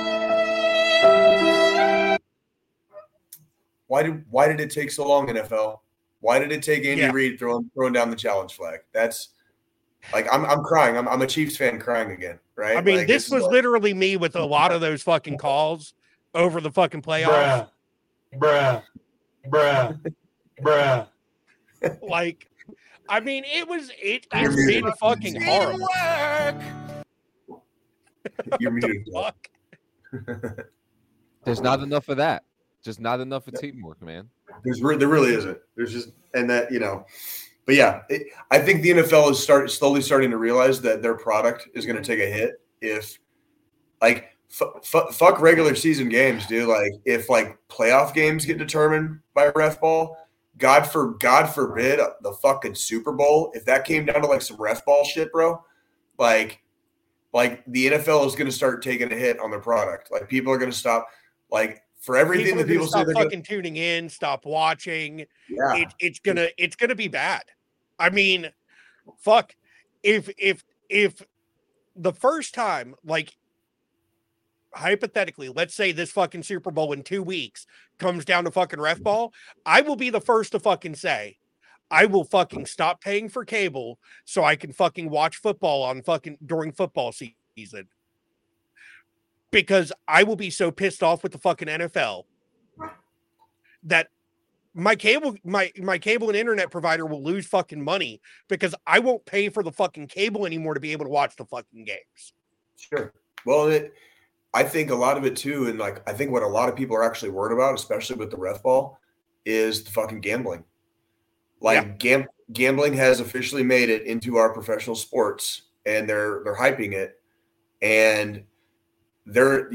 did it take so long, NFL? Why did it take Andy Reid throwing down the challenge flag? That's like I'm crying. I'm a Chiefs fan crying again, right? I mean, like, this was literally me with a lot of those fucking calls over the fucking playoffs. Bruh. Like, I mean, it's been fucking horrible. You're muted. Fuck? There's not enough of that. Just not enough of teamwork, man. There really isn't. There's just and that but yeah, I think the NFL is slowly starting to realize that their product is going to take a hit if like fuck regular season games, dude. Like if like playoff games get determined by ref ball. God forbid the fucking Super Bowl, if that came down to like some ref ball shit, bro, like the NFL is going to start taking a hit on their product. Like people are going to stop, like for everything that people say, stop fucking tuning in, stop watching. Yeah, it's gonna be bad. I mean, fuck, if the first time, like hypothetically, let's say this fucking Super Bowl in 2 weeks comes down to fucking ref ball, I will be the first to fucking say, I will fucking stop paying for cable so I can fucking watch football on fucking during football season. Because I will be so pissed off with the fucking NFL that my cable and internet provider will lose fucking money because I won't pay for the fucking cable anymore to be able to watch the fucking games. Sure. Well, I think a lot of it too, and like I think what a lot of people are actually worried about, especially with the ref ball, is the fucking gambling. Like gambling has officially made it into our professional sports, and they're hyping it, and they're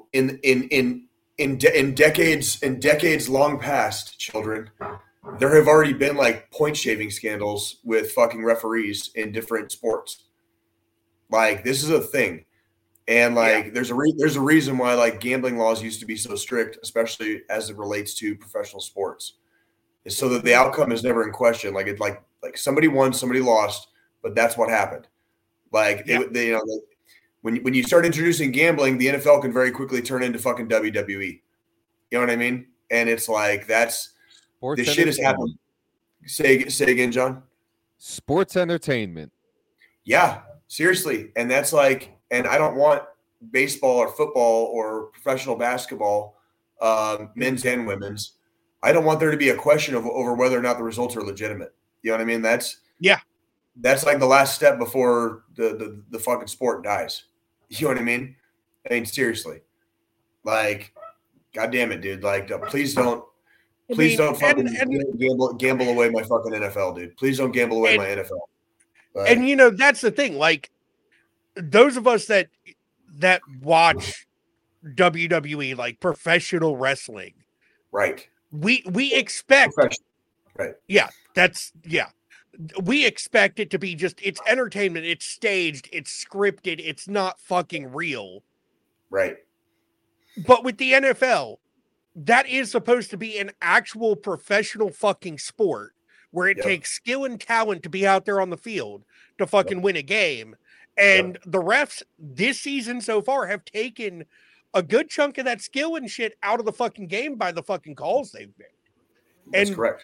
in decades long past, children, there have already been like point shaving scandals with fucking referees in different sports. Like this is a thing. And like, there's a reason why like gambling laws used to be so strict, especially as it relates to professional sports, is so that the outcome is never in question. Like it, like somebody won, somebody lost, but that's what happened. Like when you start introducing gambling, the NFL can very quickly turn into fucking WWE. You know what I mean? And it's like this shit has happened. Say again, John. Sports entertainment. Yeah, seriously, and that's like. And I don't want baseball or football or professional basketball, men's and women's. I don't want there to be a question over whether or not the results are legitimate. You know what I mean? That's like the last step before the fucking sport dies. You know what I mean? I mean, seriously. Like, God damn it, dude. Like, please don't fucking gamble away my fucking NFL, dude. Please don't gamble away my NFL. Like, and that's the thing. Like, those of us that watch WWE, like professional wrestling, right? We expect, right? Yeah, we expect it to be just, it's entertainment, it's staged, it's scripted, it's not fucking real. Right. But with the NFL, that is supposed to be an actual professional fucking sport where it takes skill and talent to be out there on the field to fucking win a game. And the refs this season so far have taken a good chunk of that skill and shit out of the fucking game by the fucking calls they've made. That's correct.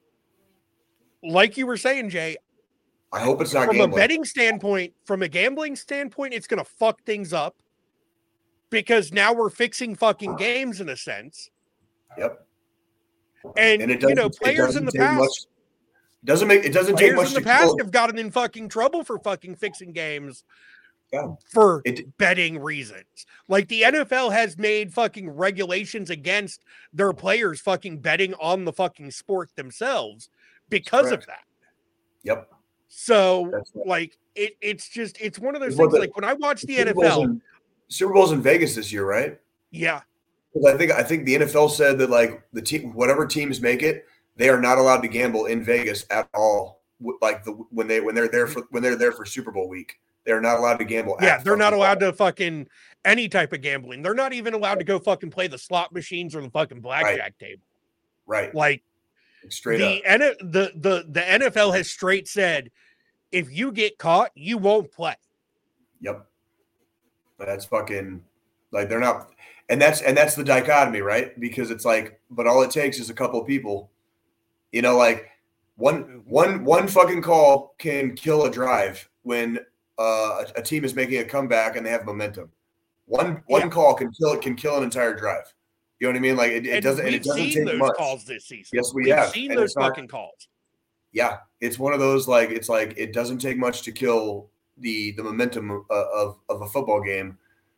Like you were saying, Jay, I hope it's not from gambling. a betting standpoint, from a gambling standpoint, it's going to fuck things up because now we're fixing fucking games in a sense. Yep. And it you know, players in the past doesn't take much in the past have gotten in fucking trouble for fucking fixing games for betting reasons. Like the NFL has made fucking regulations against their players fucking betting on the fucking sport themselves because of that. Yep. So like it's one of those things. Like when I watch the NFL, Super Bowl's in Vegas this year, right? Yeah. Because I think the NFL said that like the team, whatever teams make it, they are not allowed to gamble in Vegas at all. Like when they're there for Super Bowl week, they're not allowed to gamble. Yeah, they're not allowed to fucking any type of gambling. They're not even allowed to go fucking play the slot machines or the fucking blackjack table. Right. Like straight up. The NFL has straight said, if you get caught, you won't play. Yep. That's fucking like they're not. And that's the dichotomy, right? Because it's like, but all it takes is a couple of people, you know, like one fucking call can kill a drive when a team is making a comeback and they have momentum. One call can kill an entire drive. You know what I mean? Like it doesn't take those much. Calls this season. Yes, we've have seen those fucking calls. Yeah, it's one of those like it's like it doesn't take much to kill the momentum of a football game.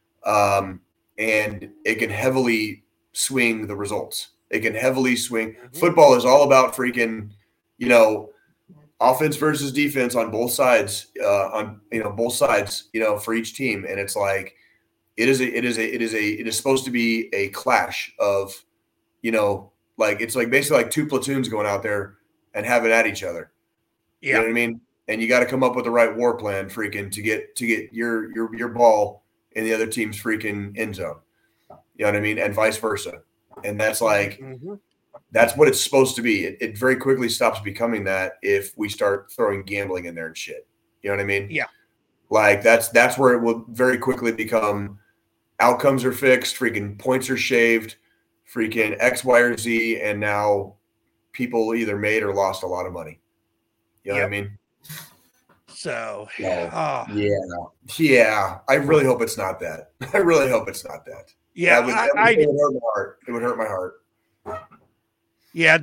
And it can heavily swing the results. It can heavily swing. Mm-hmm. Football is all about freaking, you know, offense versus defense on both sides. Both sides, you know, for each team. And it's like, it is supposed to be a clash of, you know, like it's like basically like two platoons going out there and having at each other. Yeah. You know what I mean? And you got to come up with the right war plan, freaking, to get your ball in the other team's freaking end zone. You know what I mean? And vice versa. And that's like, that's what it's supposed to be. It very quickly stops becoming that if we start throwing gambling in there and shit. You know what I mean? Yeah. Like that's where it will very quickly become outcomes are fixed, freaking points are shaved, freaking X, Y, or Z. And now people either made or lost a lot of money. You know what I mean? So, yeah. I really hope it's not that. I really hope it's not that. Yeah, it would hurt my heart. It would hurt my heart. Yeah,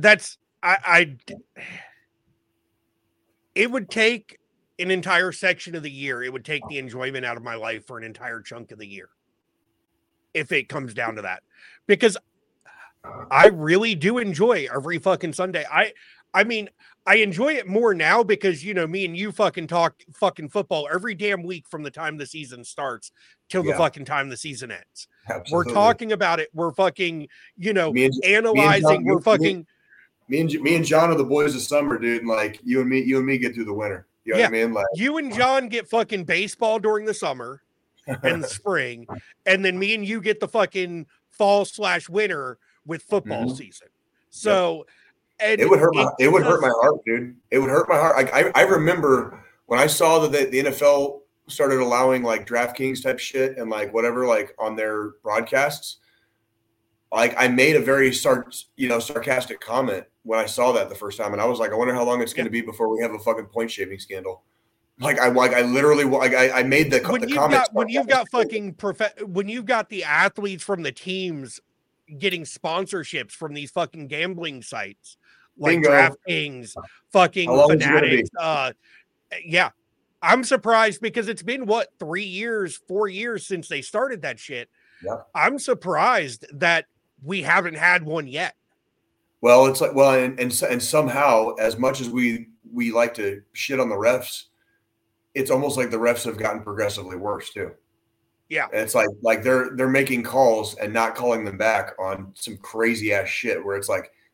it would take an entire section of the year. It would take the enjoyment out of my life for an entire chunk of the year. If it comes down to that, because I really do enjoy every fucking Sunday. I mean, I enjoy it more now because, you know, me and you fucking talk fucking football every damn week from the time the season starts till the fucking time the season ends. Absolutely. We're talking about it. We're fucking, you know, analyzing. We're fucking. Me and John are the boys of summer, dude. And like you and me get through the winter. You know what I mean? Like you and John get fucking baseball during the summer and the spring, and then me and you get the fucking fall/winter with football season. So. And it would hurt my heart, dude. It would hurt my heart. I remember when I saw that the NFL started allowing like DraftKings type shit and like whatever, like on their broadcasts. Like I made a very sarcastic comment when I saw that the first time, and I was like, I wonder how long it's going to be before we have a fucking point shaving scandal. I made the comment when you've got the athletes from the teams getting sponsorships from these fucking gambling sites. Like DraftKings, fucking Fanatics. Yeah. I'm surprised because it's been 4 years since they started that shit. Yeah. I'm surprised that we haven't had one yet. Well, it's like, and somehow, as much as we like to shit on the refs, it's almost like the refs have gotten progressively worse too. Yeah. And it's like they're making calls and not calling them back on some crazy ass shit where it's like,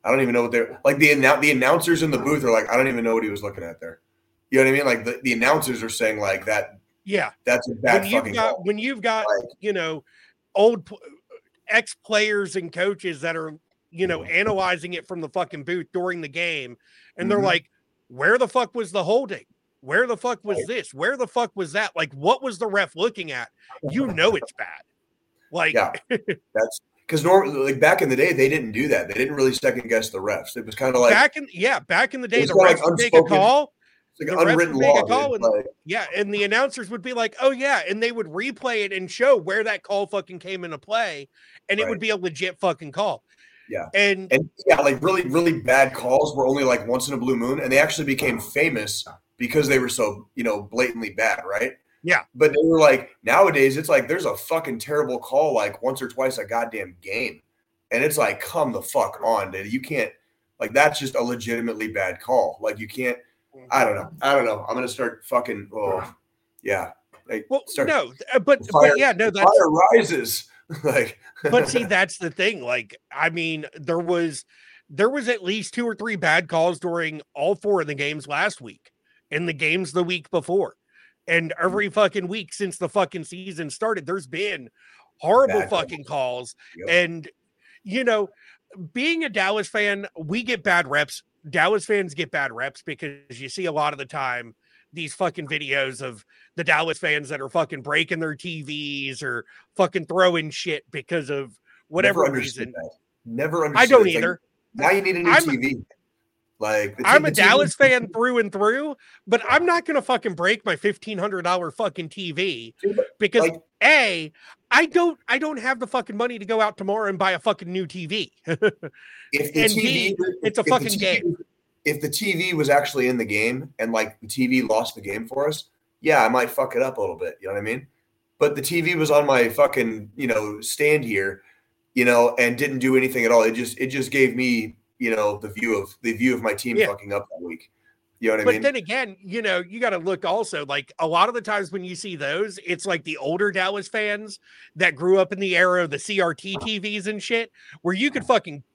I don't even know what they're like. The announcers in the booth are like, I don't even know what he was looking at there. You know what I mean? Like the announcers are saying like that. Yeah, that's a bad fucking call. When you've got old ex-players and coaches that are analyzing it from the fucking booth during the game, and they're like, where the fuck was the holding? Where the fuck was this? Where the fuck was that? Like, what was the ref looking at? It's bad. Like, yeah, that's because normally, like back in the day, they didn't do that. They didn't really second guess the refs. It was kind of like back in the day, the refs would make a call. Like the unwritten law. And the announcers would be like, oh yeah, and they would replay it and show where that call fucking came into play, and it would be a legit fucking call. Yeah. And like really, really bad calls were only like once in a blue moon, and they actually became famous because they were so, blatantly bad, right? Yeah. But they were like, nowadays it's like there's a fucking terrible call like once or twice a goddamn game. And it's like, come the fuck on, dude. You can't, like, that's just a legitimately bad call. Like, you can't, I don't know. I'm gonna start fucking Like, but fire rises. Like, but see, that's the thing. Like, I mean, there was at least 2 or 3 bad calls during all 4 of the games last week and the games the week before. And every fucking week since the fucking season started, there's been horrible bad fucking calls. Yep. And, being a Dallas fan, we get bad reps. Dallas fans get bad reps because you see a lot of the time these fucking videos of the Dallas fans that are fucking breaking their TVs or fucking throwing shit because of whatever reason. Never understood. I don't either. Like, now you need a new TV. Like, I'm a Dallas fan through and through, but I'm not going to fucking break my $1,500 fucking TV because I don't have the fucking money to go out tomorrow and buy a fucking new TV. It's a fucking game. If the TV was actually in the game and like the TV lost the game for us, yeah, I might fuck it up a little bit. You know what I mean? But the TV was on my fucking, stand here, and didn't do anything at all. It just gave me, the view of my team fucking up that week. You know what I mean? But then again, you got to look also, like, a lot of the times when you see those, it's like the older Dallas fans that grew up in the era of the CRT TVs and shit, where you could fucking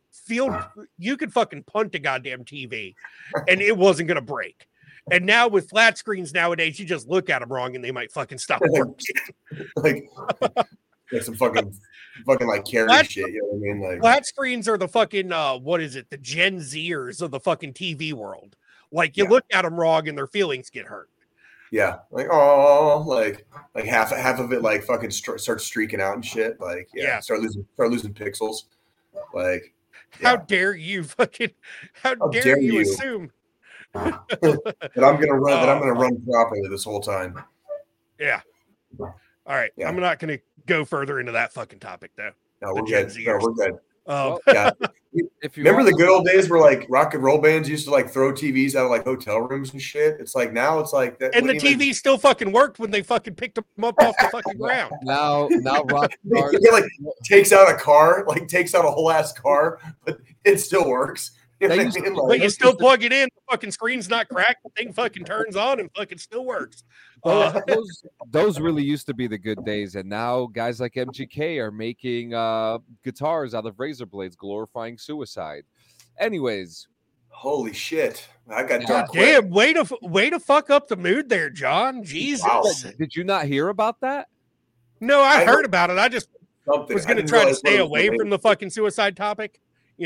punt a goddamn TV and it wasn't going to break. And now with flat screens nowadays, you just look at them wrong and they might fucking stop working. like some fucking like carry shit. You know what I mean? Like, flat screens are the fucking, the Gen Zers of the fucking TV world. Like, you look at them wrong and their feelings get hurt. Yeah. Like, oh, like half of it, like, fucking starts streaking out and shit. Like, start losing pixels. Like, how dare you fucking, how dare you assume that I'm going to run properly this whole time. Yeah. All right. Yeah. I'm not going to go further into that fucking topic though. No, we're good. Yeah. If you remember the good old days where like rock and roll bands used to like throw TVs out of like hotel rooms and shit. It's like now it's like that. And the TV still fucking worked when they fucking picked them up off the fucking ground. Now rock stars like takes out a whole ass car, but it still works. But you still plug it in, the fucking screen's not cracked, the thing fucking turns on and fucking still works. Those really used to be the good days, and now guys like MGK are making guitars out of razor blades, glorifying suicide. Anyways, holy shit! I got dark. Damn, way to fuck up the mood there, John. Jesus, wow. Did you not hear about that? No, I heard about it. I just was going to try to stay away from the fucking suicide topic.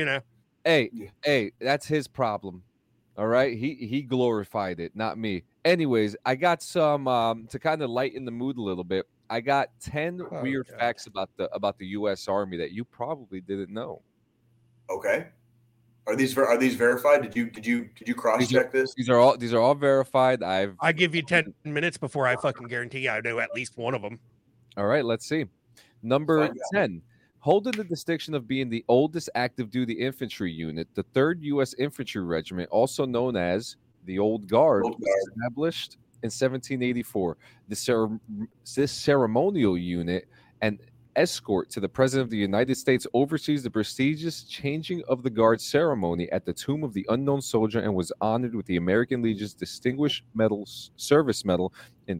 Hey, that's his problem. All right, he glorified it, not me. Anyways, I got some to kind of lighten the mood a little bit. I got 10 weird facts about the U.S. Army that you probably didn't know. Okay, are these verified? Did you cross check this? These are all verified. I give you 10 minutes before I fucking guarantee I know at least one of them. All right, let's see. Number 10. Holding the distinction of being the oldest active duty infantry unit, the 3rd U.S. Infantry Regiment, also known as the Old Guard, was established in 1784. This ceremonial unit and escort to the President of the United States oversees the prestigious changing of the guard ceremony at the Tomb of the Unknown Soldier and was honored with the American Legion's Distinguished Service Medal in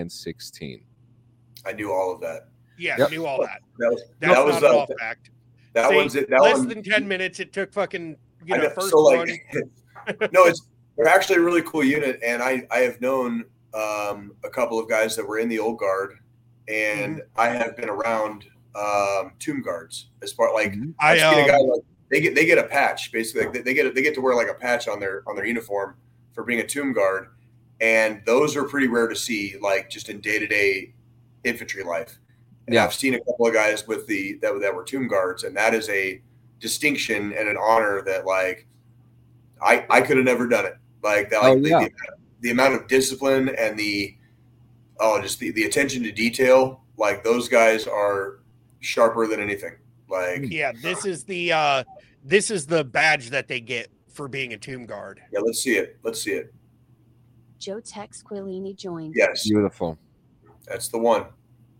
2016. I knew all of that. Yeah, I knew all that. That was off fact. That See, one's it. That less one, than 10 minutes. It took fucking, I know, first so one. no, they're actually a really cool unit, and I have known a couple of guys that were in the old guard, and I have been around tomb guards as far like I've seen a guy like they get a patch basically, like they get to wear like a patch on their uniform for being a tomb guard, and those are pretty rare to see like just in day-to-day infantry life. And I've seen a couple of guys with that were tomb guards, and that is a distinction and an honor that like I could have never done it. Like that, like the amount of discipline and the attention to detail, like those guys are sharper than anything. Like this is the badge that they get for being a tomb guard. Yeah, let's see it. Joe Tex Quillini joined. Yes. Beautiful. That's the one.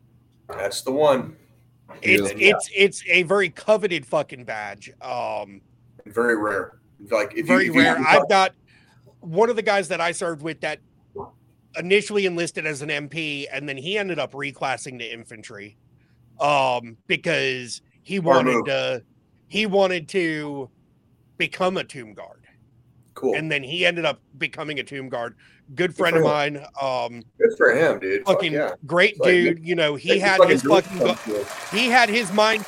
It's a very coveted fucking badge. Very rare. Like very rare. I've got one of the guys that I served with that initially enlisted as an MP, and then he ended up reclassing to infantry, because he wanted to become a tomb guard. Cool. And then he ended up becoming a tomb guard. Good friend of mine. Good for him, dude. Fucking great dude. He had his fucking he had his mind.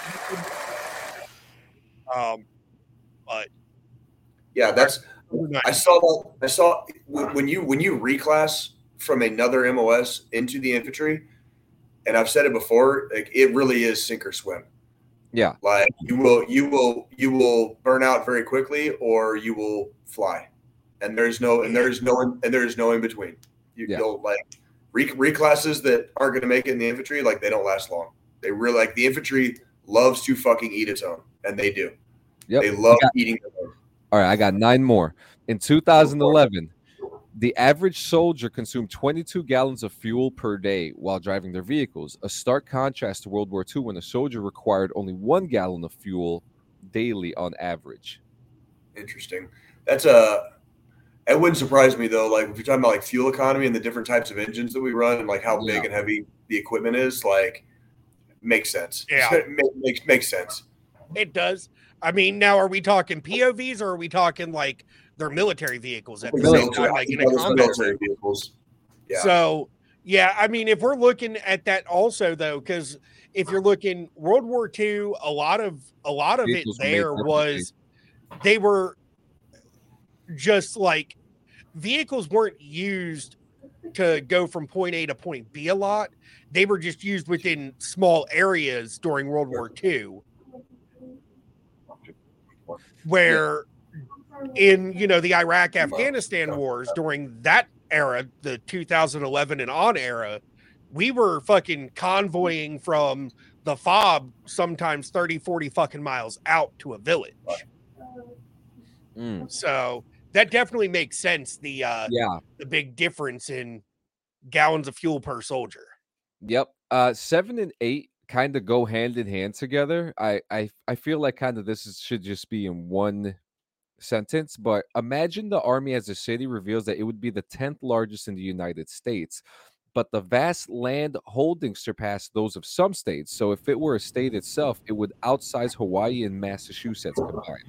But yeah, that's I saw when you reclass from another MOS into the infantry, and I've said it before, like it really is sink or swim. Yeah. Like you will burn out very quickly, or you will fly. And there's no in between. You'll like reclasses that aren't going to make it in the infantry, like they don't last long. They really like the infantry loves to fucking eat its own, and they do. Yep. They love eating their own. All right, I got 9 more. In 2011, the average soldier consumed 22 gallons of fuel per day while driving their vehicles. A stark contrast to World War II, when a soldier required only 1 gallon of fuel daily on average. Interesting. It wouldn't surprise me though. Like if you're talking about like fuel economy and the different types of engines that we run, and like how big and heavy the equipment is, like makes sense. Yeah, makes sense. It does. I mean, now are we talking POVs or are we talking like their military vehicles at the same time, like in a combat military vehicles? Yeah. So yeah, I mean, if we're looking at that also though, because if you're looking World War II, a lot of it there was they were just like vehicles weren't used to go from point A to point B a lot. They were just used within small areas during World War II. Where in, the Iraq-Afghanistan wars during that era, the 2011 and on era, we were fucking convoying from the FOB sometimes 30, 40 fucking miles out to a village. So that definitely makes sense. The big difference in gallons of fuel per soldier. Yep. 7 and 8 kind of go hand in hand together. I feel like kind of should just be in one sentence, but imagine the Army as a city reveals that it would be the 10th largest in the United States, but the vast land holdings surpass those of some states. So if it were a state itself, it would outsize Hawaii and Massachusetts combined.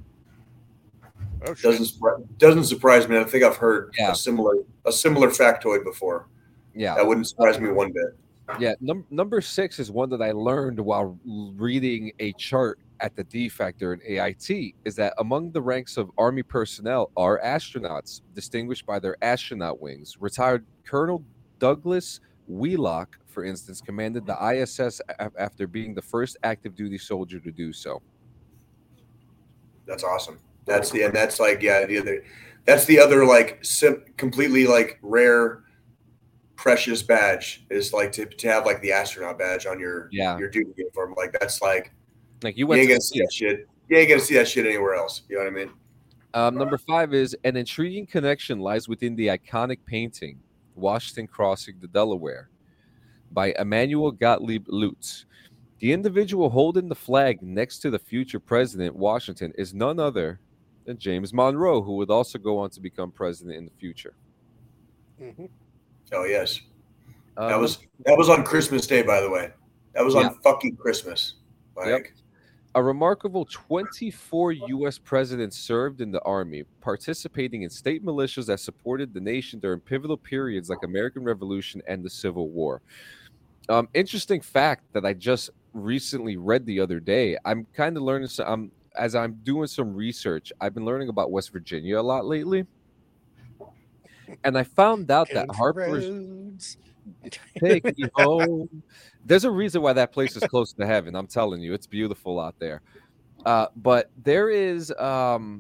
Doesn't surprise me. I think I've heard a similar factoid before. Yeah, that wouldn't surprise me one bit. Yeah, number 6 is one that I learned while reading a chart at the D Factor in AIT, is that among the ranks of Army personnel are astronauts, distinguished by their astronaut wings. Retired Colonel Douglas Wheelock, for instance, commanded the ISS after being the first active duty soldier to do so. That's awesome. That's the other like completely like rare, precious badge is like to have like the astronaut badge on your duty uniform. Like that's like you ain't gonna see that shit. You ain't gonna see that shit anywhere else. You know what I mean? Number 5 is an intriguing connection lies within the iconic painting Washington Crossing the Delaware by Emmanuel Gottlieb Lutz. The individual holding the flag next to the future president Washington is none other than James Monroe, who would also go on to become president in the future. Mm-hmm. Oh yes, that was on Christmas Day, by the way. That was on fucking Christmas. Like, A remarkable 24 U.S. presidents served in the Army, participating in state militias that supported the nation during pivotal periods like American Revolution and the Civil War. Interesting fact that I just recently read the other day. I'm kind of learning some. As I'm doing some research, I've been learning about West Virginia a lot lately, and I found out that Country Harper's roads. Take Me Home. There's a reason why that place is close to heaven. I'm telling you, it's beautiful out there. But there is oh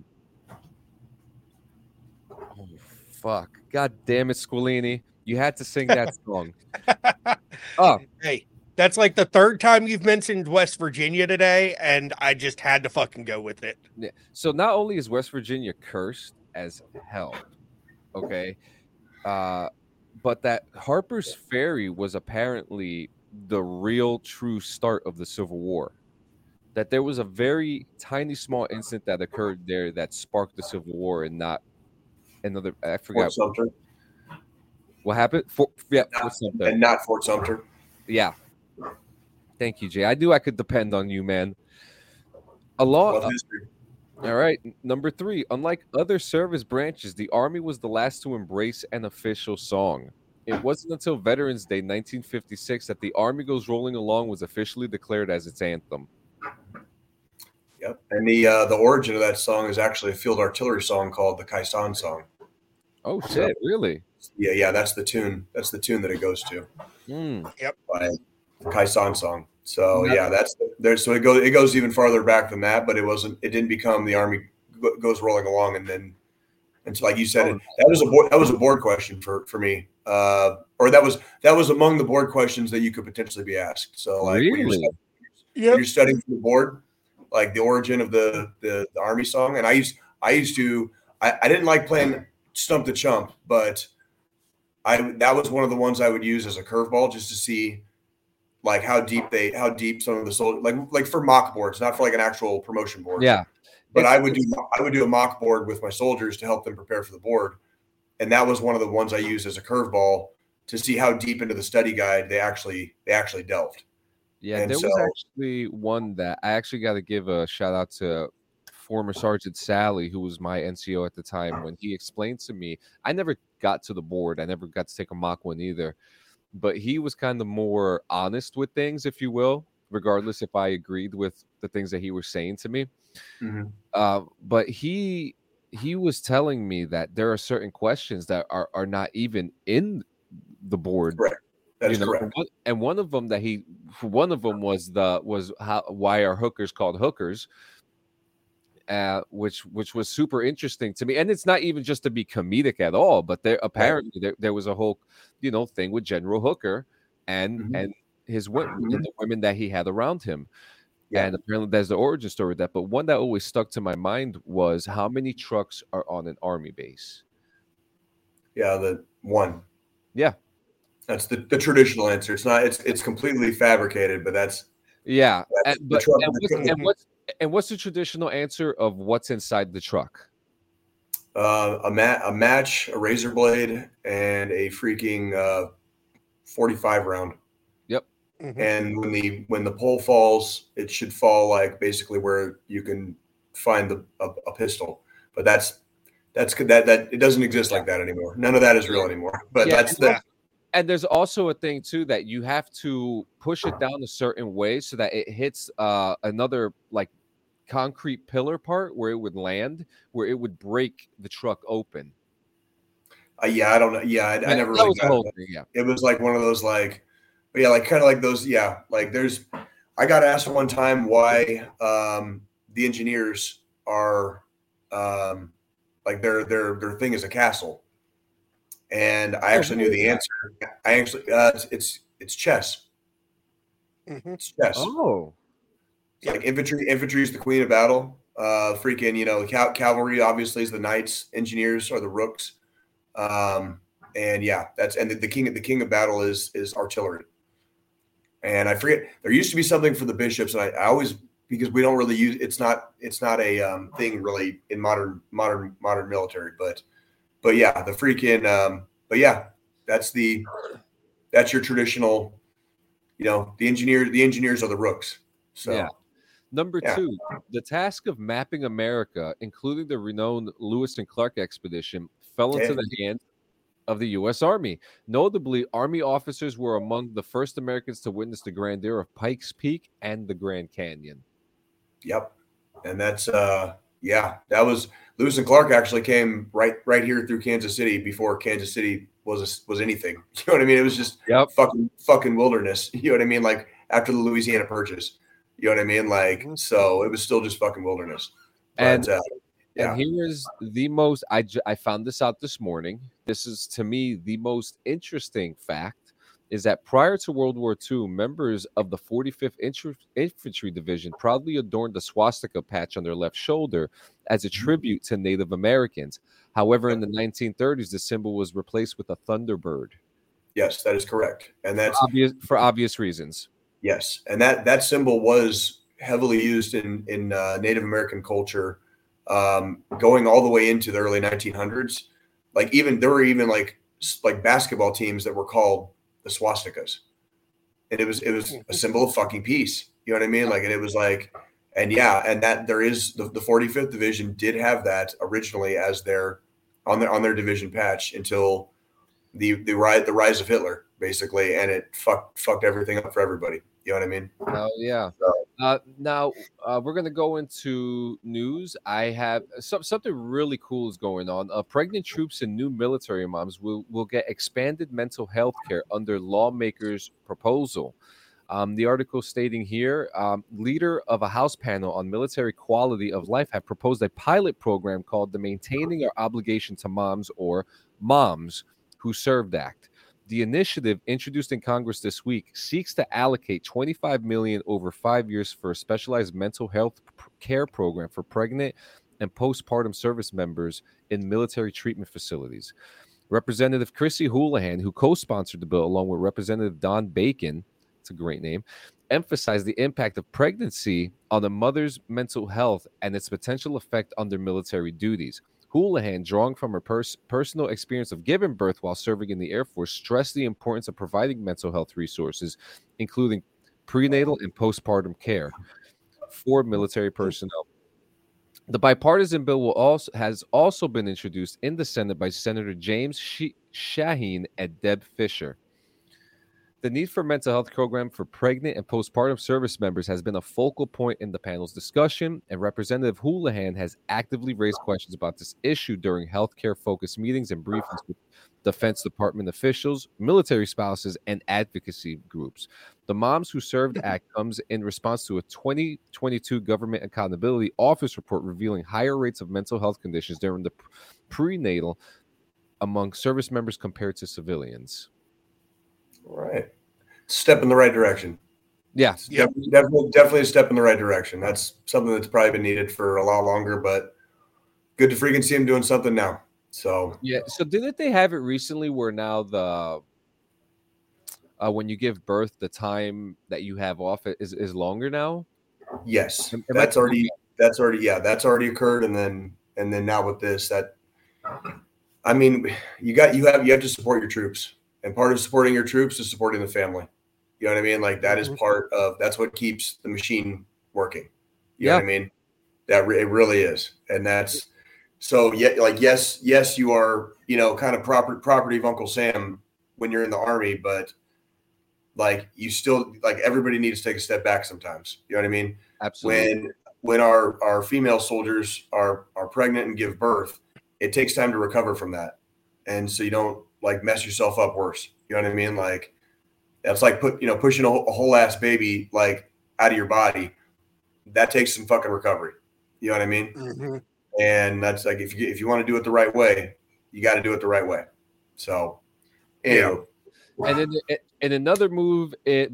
fuck. God damn it, Squillini. You had to sing that song. Oh, Hey, that's like the third time you've mentioned West Virginia today, and I just had to fucking go with it. yeah. So not only is West Virginia cursed as hell, okay, but that Harper's Ferry was apparently the real true start of the Civil War. That there was a very tiny small incident that occurred there that sparked the Civil War, and not another. I forgot Fort Sumter, what happened. Fort Sumter. and not Fort Sumter. Yeah. Thank you, Jay. I knew I could depend on you, man. Love history. All right. Number 3. Unlike other service branches, the Army was the last to embrace an official song. It wasn't until Veterans Day 1956 that the Army Goes Rolling Along was officially declared as its anthem. Yep. And the origin of that song is actually a field artillery song called the Kaisan song. Oh, shit. Really? Yeah, that's the tune. That's the tune that it goes to. By the Kaisan song. So yeah, that's there. So it goes even farther back than that, but it didn't become the Army Goes Rolling Along, and so like you said, that was a board question for me, or that was among the board questions that you could potentially be asked. So like when you're studying for the board, like the origin of the Army song, and I didn't like playing Stump the Chump, but that was one of the ones I would use as a curveball just to see like how deep some of the soldiers like for mock boards, not for like an actual promotion board. Yeah. But I would do a mock board with my soldiers to help them prepare for the board. And that was one of the ones I used as a curveball to see how deep into the study guide they actually delved. Yeah, And there was actually one that I actually got to give a shout out to former Sergeant Sally, who was my NCO at the time, when he explained to me. I never got to the board. I never got to take a mock one either. But he was kind of more honest with things, if you will, regardless if I agreed with the things that he was saying to me. Mm-hmm. But he was telling me that there are certain questions that are not even in the board. Correct. That is correct. And one of them was why are hookers called hookers? Which was super interesting to me, and it's not even just to be comedic at all. But there was a whole thing with General Hooker and his women, and the women that he had around him. Yeah. And apparently there's the origin story of that. But one that always stuck to my mind was how many trucks are on an Army base? Yeah, the one. Yeah. That's the traditional answer. It's not. It's completely fabricated, but that's. Yeah. And what's the traditional answer of what's inside the truck? A match, a razor blade, and a freaking 45 round. Yep. Mm-hmm. And when the pole falls, it should fall like basically where you can find a pistol. But that it doesn't exist like that anymore. None of that is real anymore. But And there's also a thing too that you have to push it down a certain way so that it hits another like concrete pillar part where it would land, where it would break the truck open. Yeah, I don't know. Yeah, I never really got it. Yeah, it was like one of those like kind of like those. Yeah, like I got asked one time why the engineers are like their thing is a castle. And I actually knew the answer. It's chess. Mm-hmm. It's chess. Oh, it's like infantry. Infantry is the queen of battle. Cavalry obviously is the knights. Engineers are the rooks. And yeah, the king of battle is artillery. And I forget there used to be something for the bishops, and I always, because we don't really use it's not a thing really in modern military, but yeah, the freaking but yeah, that's your traditional, the engineers are the rooks. So yeah. Number Yeah. 2, the task of mapping America, including the renowned Lewis and Clark expedition, fell into Yeah. the hands of the U.S. Army. Notably, Army officers were among the first Americans to witness the grandeur of Pikes Peak and the Grand Canyon. Yep. And that's yeah, that was Lewis and Clark actually came right here through Kansas City before Kansas City was anything. You know what I mean? It was just fucking wilderness. You know what I mean? Like after the Louisiana Purchase. You know what I mean? Like so it was still just fucking wilderness. But, and here is the most I found this out this morning. This is to me the most interesting fact is that prior to World War II, members of the 45th Infantry Division proudly adorned the swastika patch on their left shoulder as a tribute to Native Americans. However, in the 1930s, the symbol was replaced with a thunderbird. Yes, that is correct. And that's for obvious reasons. Yes. And that symbol was heavily used in Native American culture going all the way into the early 1900s. Like there were even like basketball teams that were called the swastikas, and it was a symbol of fucking peace. You know what I mean? Like, and it was like, and that there is the 45th Division did have that originally as on their division patch until the rise of Hitler basically, and it fucked everything up for everybody. You know what I mean? Oh yeah. Now we're gonna go into news. I have something really cool is going on. Pregnant troops and new military moms will get expanded mental health care under lawmakers' proposal. The article stating here, leader of a House panel on military quality of life have proposed a pilot program called the Maintaining Our Obligation to Moms, or Moms Who Served Act. The initiative, introduced in Congress this week, seeks to allocate $25 million over 5 years for a specialized mental health care program for pregnant and postpartum service members in military treatment facilities. Representative Chrissy Houlihan, who co-sponsored the bill along with Representative Don Bacon, it's a great name, emphasized the impact of pregnancy on the mother's mental health and its potential effect on their military duties. Houlihan, drawing from her personal experience of giving birth while serving in the Air Force, stressed the importance of providing mental health resources, including prenatal and postpartum care for military personnel. The bipartisan bill has also been introduced in the Senate by Senator James Shaheen and Deb Fischer. The need for a mental health program for pregnant and postpartum service members has been a focal point in the panel's discussion, and Representative Houlihan has actively raised questions about this issue during healthcare-focused meetings and briefings with Defense Department officials, military spouses, and advocacy groups. The Moms Who Served Act comes in response to a 2022 Government Accountability Office report revealing higher rates of mental health conditions during the prenatal among service members compared to civilians. All right. Step in the right direction. Yeah. Definitely a step in the right direction. That's something that's probably been needed for a lot longer, but good to freaking see him doing something now. So yeah. So didn't they have it recently where now the when you give birth, the time that you have off is longer now? Yes. That's already occurred. And then now with this, that I mean, you have to support your troops. And part of supporting your troops is supporting the family. You know what I mean? Like that is that's what keeps the machine working. You know what I mean? It really is. And that's so yes, you are, kind of property of Uncle Sam when you're in the Army, but like you still everybody needs to take a step back sometimes. You know what I mean? Absolutely. When our female soldiers are pregnant and give birth, it takes time to recover from that. And so you don't mess yourself up worse. You know what I mean? Like that's like pushing a whole ass baby out of your body. That takes some fucking recovery. You know what I mean? Mm-hmm. And that's like if you want to do it the right way, you got to do it the right way. So, anyway. And then in another move,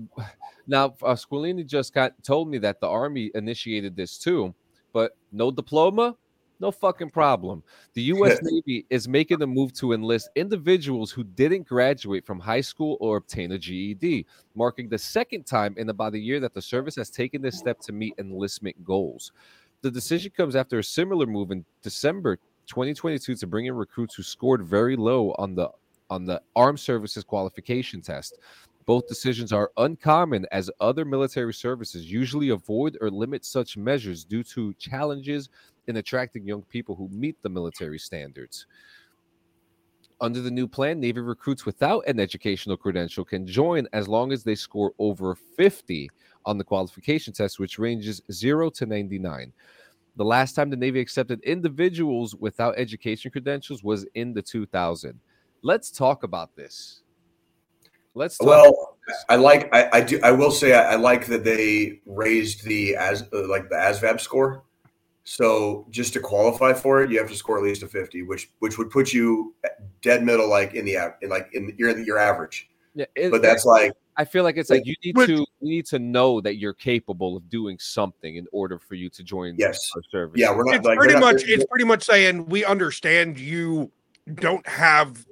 Squillini just told me that the Army initiated this too, but no diploma. No fucking problem. The U.S. Navy is making a move to enlist individuals who didn't graduate from high school or obtain a GED, marking the second time in about a year that the service has taken this step to meet enlistment goals. The decision comes after a similar move in December 2022 to bring in recruits who scored very low on the Armed Services Qualification Test. Both decisions are uncommon, as other military services usually avoid or limit such measures due to challenges in attracting young people who meet the military standards. Under the new plan, Navy recruits without an educational credential can join as long as they score over 50 on the qualification test, which ranges 0 to 99. The last time the Navy accepted individuals without education credentials was in the 2000. Let's talk about this. I will say I like that they raised the ASVAB score. So just to qualify for it, you have to score at least a 50, which would put you dead middle, like in your average. Yeah, but that's like, I feel like it's like you need to know that you're capable of doing something in order for you to join our service. Yeah, we're not. It's pretty much saying we understand you don't have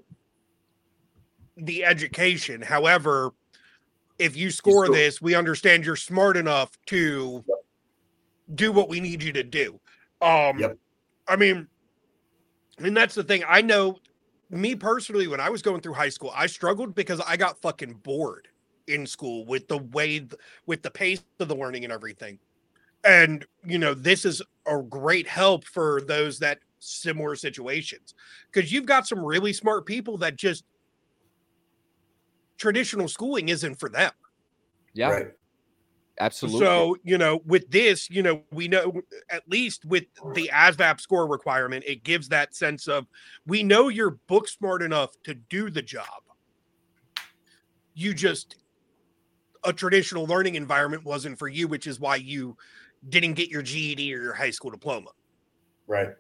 the education. However, if you score this, we understand you're smart enough to do what we need you to do. I mean, and that's the thing. I know, me personally, when I was going through high school, I struggled because I got fucking bored in school with the pace of the learning and everything. And, this is a great help for those that similar situations, because you've got some really smart people that just traditional schooling isn't for them. Yeah. Right. Absolutely. So, with this, we know, at least with the ASVAB score requirement, it gives that sense of, we know you're book smart enough to do the job. You just, a traditional learning environment wasn't for you, which is why you didn't get your GED or your high school diploma. Right.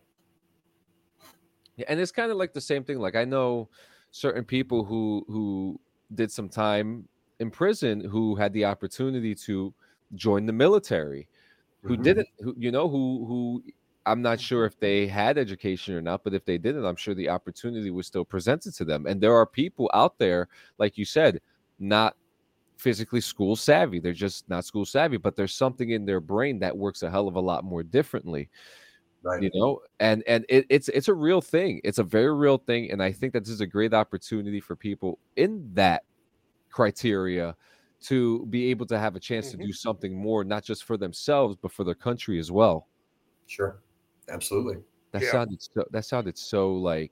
Yeah, and it's kind of like the same thing. Like, I know certain people who did some time in prison who had the opportunity to join the military, who didn't, who I'm not sure if they had education or not, but if they didn't, I'm sure the opportunity was still presented to them. And there are people out there, like you said, not physically school savvy. They're just not school savvy, but there's something in their brain that works a hell of a lot more differently. Right. And it's a real thing. It's a very real thing. And I think that this is a great opportunity for people in that criteria to be able to have a chance to do something more, not just for themselves, but for their country as well. Sure. Absolutely. That sounded so like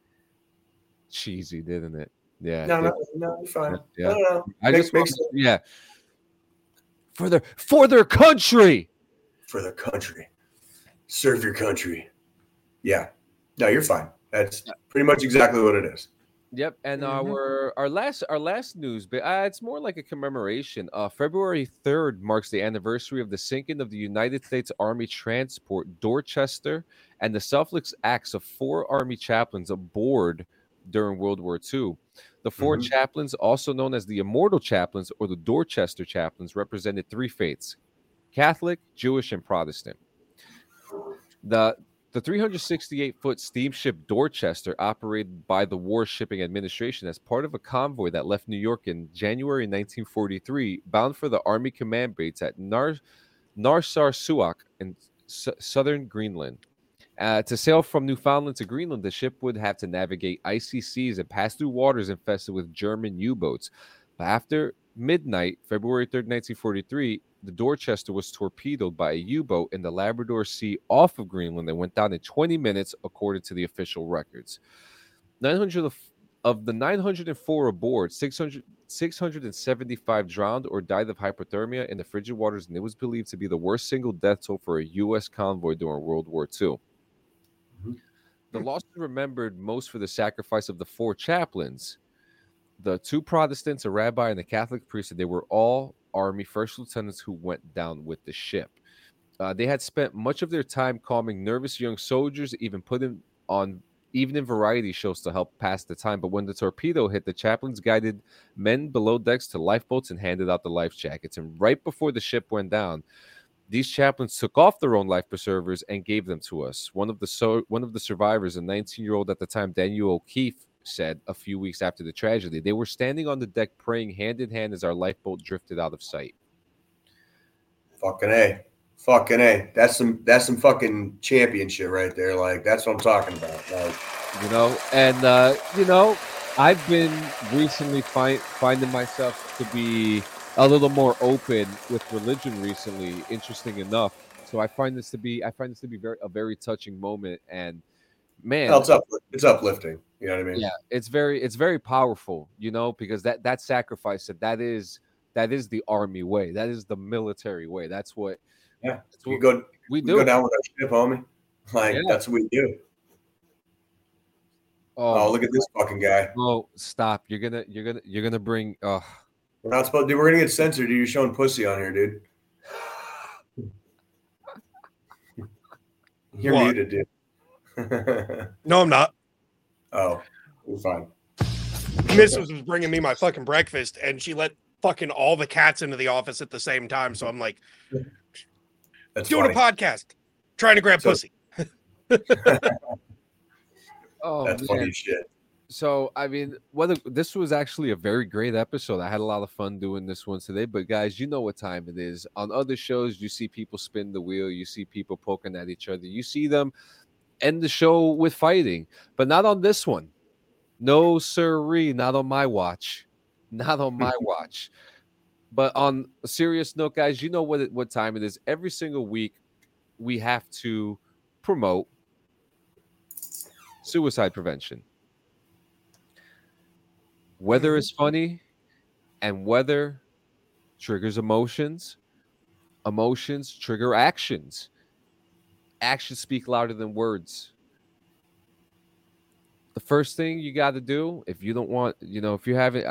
cheesy, didn't it? Yeah. No, fine. Yeah. No. I just for their country. For their country. Serve your country. Yeah. No, you're fine. That's pretty much exactly what it is. Yep, and our last news, but it's more like a commemoration. February 3rd marks the anniversary of the sinking of the United States Army transport Dorchester and the selfless acts of 4 Army chaplains aboard during World War II. The 4 chaplains, also known as the Immortal Chaplains or the Dorchester Chaplains, represented 3 faiths: Catholic, Jewish, and Protestant. The 368-foot steamship Dorchester, operated by the War Shipping Administration as part of a convoy that left New York in January 1943, bound for the Army command base at Narsarsuaq in southern Greenland. To sail from Newfoundland to Greenland, the ship would have to navigate icy seas and pass through waters infested with German U-boats. But after midnight, February 3rd, 1943, the Dorchester was torpedoed by a U-boat in the Labrador Sea off of Greenland and went down in 20 minutes, according to the official records. 900 of the 904 aboard, 675 drowned or died of hypothermia in the frigid waters, and it was believed to be the worst single death toll for a U.S. convoy during World War II. The loss is remembered most for the sacrifice of the 4 chaplains. The 2 Protestants, a rabbi, and a Catholic priest, they were all Army first lieutenants who went down with the ship. They had spent much of their time calming nervous young soldiers, even putting on evening variety shows to help pass the time. But when the torpedo hit, the chaplains guided men below decks to lifeboats and handed out the life jackets. And right before the ship went down, these chaplains took off their own life preservers and gave them to us. One of the survivors, a 19-year-old at the time, Daniel O'Keefe, said a few weeks after the tragedy, they were standing on the deck praying hand in hand as our lifeboat drifted out of sight. Fucking A. That's some fucking champion shit right there. Like, that's what I'm talking about. Like, I've been recently finding myself to be a little more open with religion recently. Interesting enough, so I find this to be a very touching moment. And Well, man, it's uplifting. You know what I mean? yeah, it's very powerful. Because that sacrifice that is the army way. That is the military way. That's what Yeah. that's We what go we we go do. down with our ship, homie. Like Yeah. that's what we do. Oh, Oh, look at this fucking guy. oh, stop! You're gonna bring. We're not supposed to. We're gonna get censored. Dude. You're showing pussy on here, dude. You're What? muted, dude. No, I'm not. Oh, we're fine. Mrs. was bringing me my fucking breakfast, and she let fucking all the cats into the office at the same time. So I'm like, That's doing funny. a podcast, trying to grab pussy. Oh, That's man. funny as shit. So I mean, this was actually a very great episode. I had a lot of fun doing this one today. But guys, you know what time it is. On other shows, you see people spin the wheel, you see people poking at each other, you see them end the show with fighting, but not on this one. No sirree, not on my watch, not on my watch. But on a serious note, guys, you know what time it is. Every single week, we have to promote suicide prevention. Weather is funny, and weather triggers emotions. Emotions trigger actions. Actions speak louder than words. The first thing you got to do, if you don't want, if you haven't,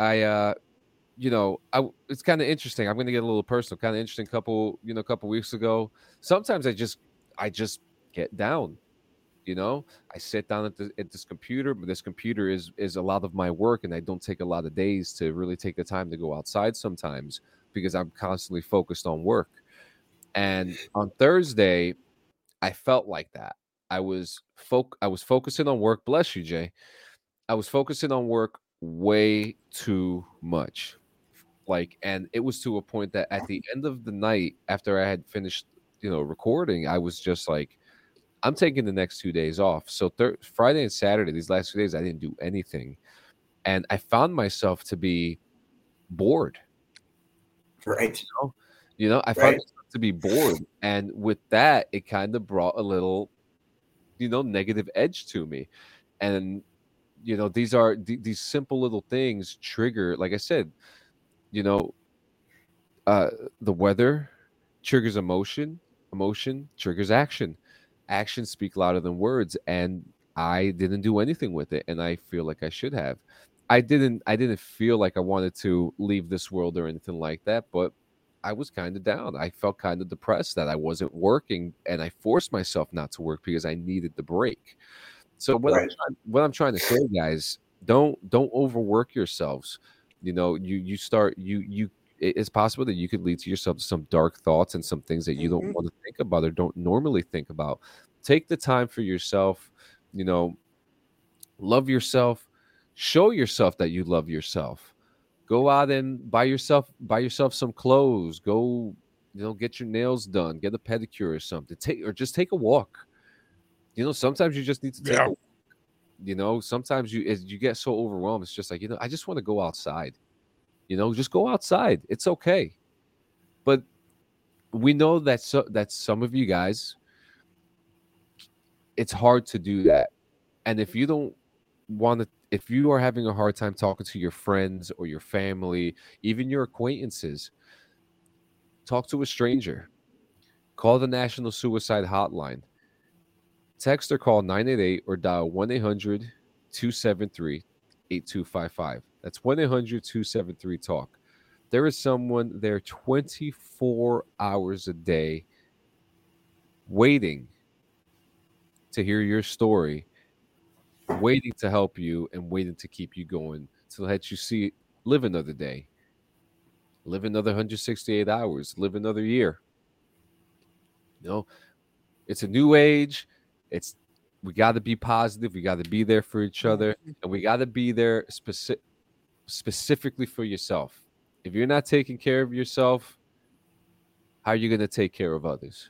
it's kind of interesting. I'm going to get a little personal. Kind of interesting. Couple weeks ago, sometimes I just get down. I sit down at this computer, but this computer is a lot of my work, and I don't take a lot of days to really take the time to go outside sometimes because I'm constantly focused on work. And on Thursday, I felt like that. I was focusing on work. Bless you, Jay. I was focusing on work way too much. And it was to a point that at the end of the night, after I had finished, recording, I was just like, I'm taking the next 2 days off. So Friday and Saturday, these last 2 days, I didn't do anything. And I found myself to be bored. Right. I found myself to be bored. And with that, it kind of brought a little, negative edge to me. And, these are these simple little things trigger, like I said, the weather triggers emotion. Emotion triggers action. Actions speak louder than words, and I didn't do anything with it, and I feel like I should have. I didn't feel like I wanted to leave this world or anything like that, but I was kind of down. I felt kind of depressed that I wasn't working, and I forced myself not to work because I needed the break. So what I'm trying to say, guys, don't overwork yourselves. You start you it's possible that you could lead to yourself to some dark thoughts and some things that you don't want to think about or don't normally think about. Take the time for yourself, love yourself, show yourself that you love yourself. Go out and buy yourself some clothes. Go, get your nails done, get a pedicure or something. Just take a walk. Sometimes you just need to take a walk. Sometimes as you get so overwhelmed, it's just like, I just want to go outside. Just go outside. It's okay. But we know that some of you guys, it's hard to do that. And if you don't want to, if you are having a hard time talking to your friends or your family, even your acquaintances, talk to a stranger. Call the National Suicide Hotline. Text or call 988 or dial 1-800-273-8255. That's 1-800-273-TALK. There is someone there 24 hours a day waiting to hear your story, waiting to help you, and waiting to keep you going, to let you live another day, live another 168 hours, live another year. It's a new age. We got to be positive. We got to be there for each other, and we got to be there specifically for yourself. If you're not taking care of yourself, how are you going to take care of others?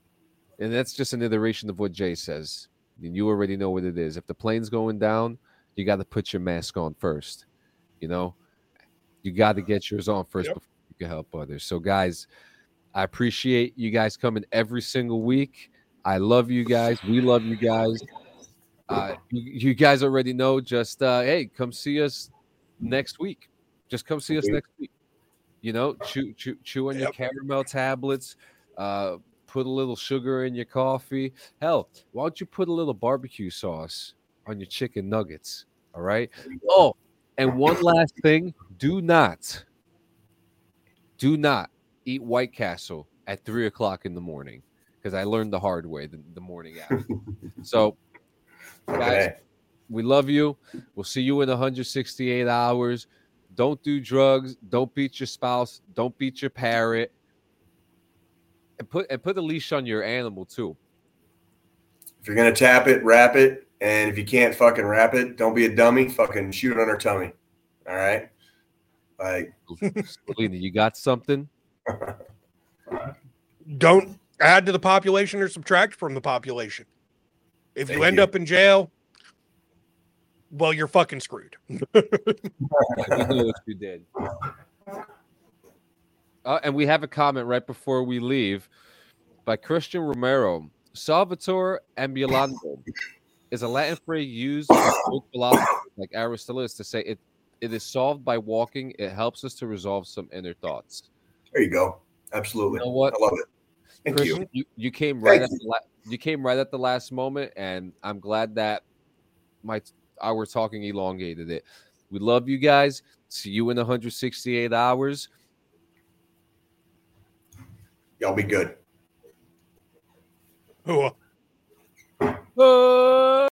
And that's just an iteration of what Jay says. And you already know what it is. If the plane's going down, you got to put your mask on first. You know, you got to get yours on first before you can help others. So, guys, I appreciate you guys coming every single week. I love you guys. We love you guys. You guys already know. Just hey, come see us next week. Just come see us next week. You know, chew on your caramel tablets. Put a little sugar in your coffee. Hell, why don't you put a little barbecue sauce on your chicken nuggets? All right. Oh, and one last thing: do not eat White Castle at 3:00 in the morning, because I learned the hard way the morning after. So, guys, we love you. We'll see you in 168 hours. Don't do drugs. Don't beat your spouse. Don't beat your parrot. And put a leash on your animal too. If you're gonna tap it, wrap it, and if you can't fucking wrap it, don't be a dummy. Fucking shoot it on her tummy. All right. Like, Selena, you got something? Don't add to the population or subtract from the population. If you end up in jail, well, you're fucking screwed. We know what you did. And we have a comment right before we leave by Christian Romero. Salvator ambulando is a Latin phrase used by philosophers like Aristotle to say it is solved by walking. It helps us to resolve some inner thoughts. There you go. Absolutely. You know what? I love it. Thank Christian, you. You came right at you came right at the last moment, and I'm glad that our talking elongated it. We love you guys. See you in 168 hours. Y'all be good. Oh.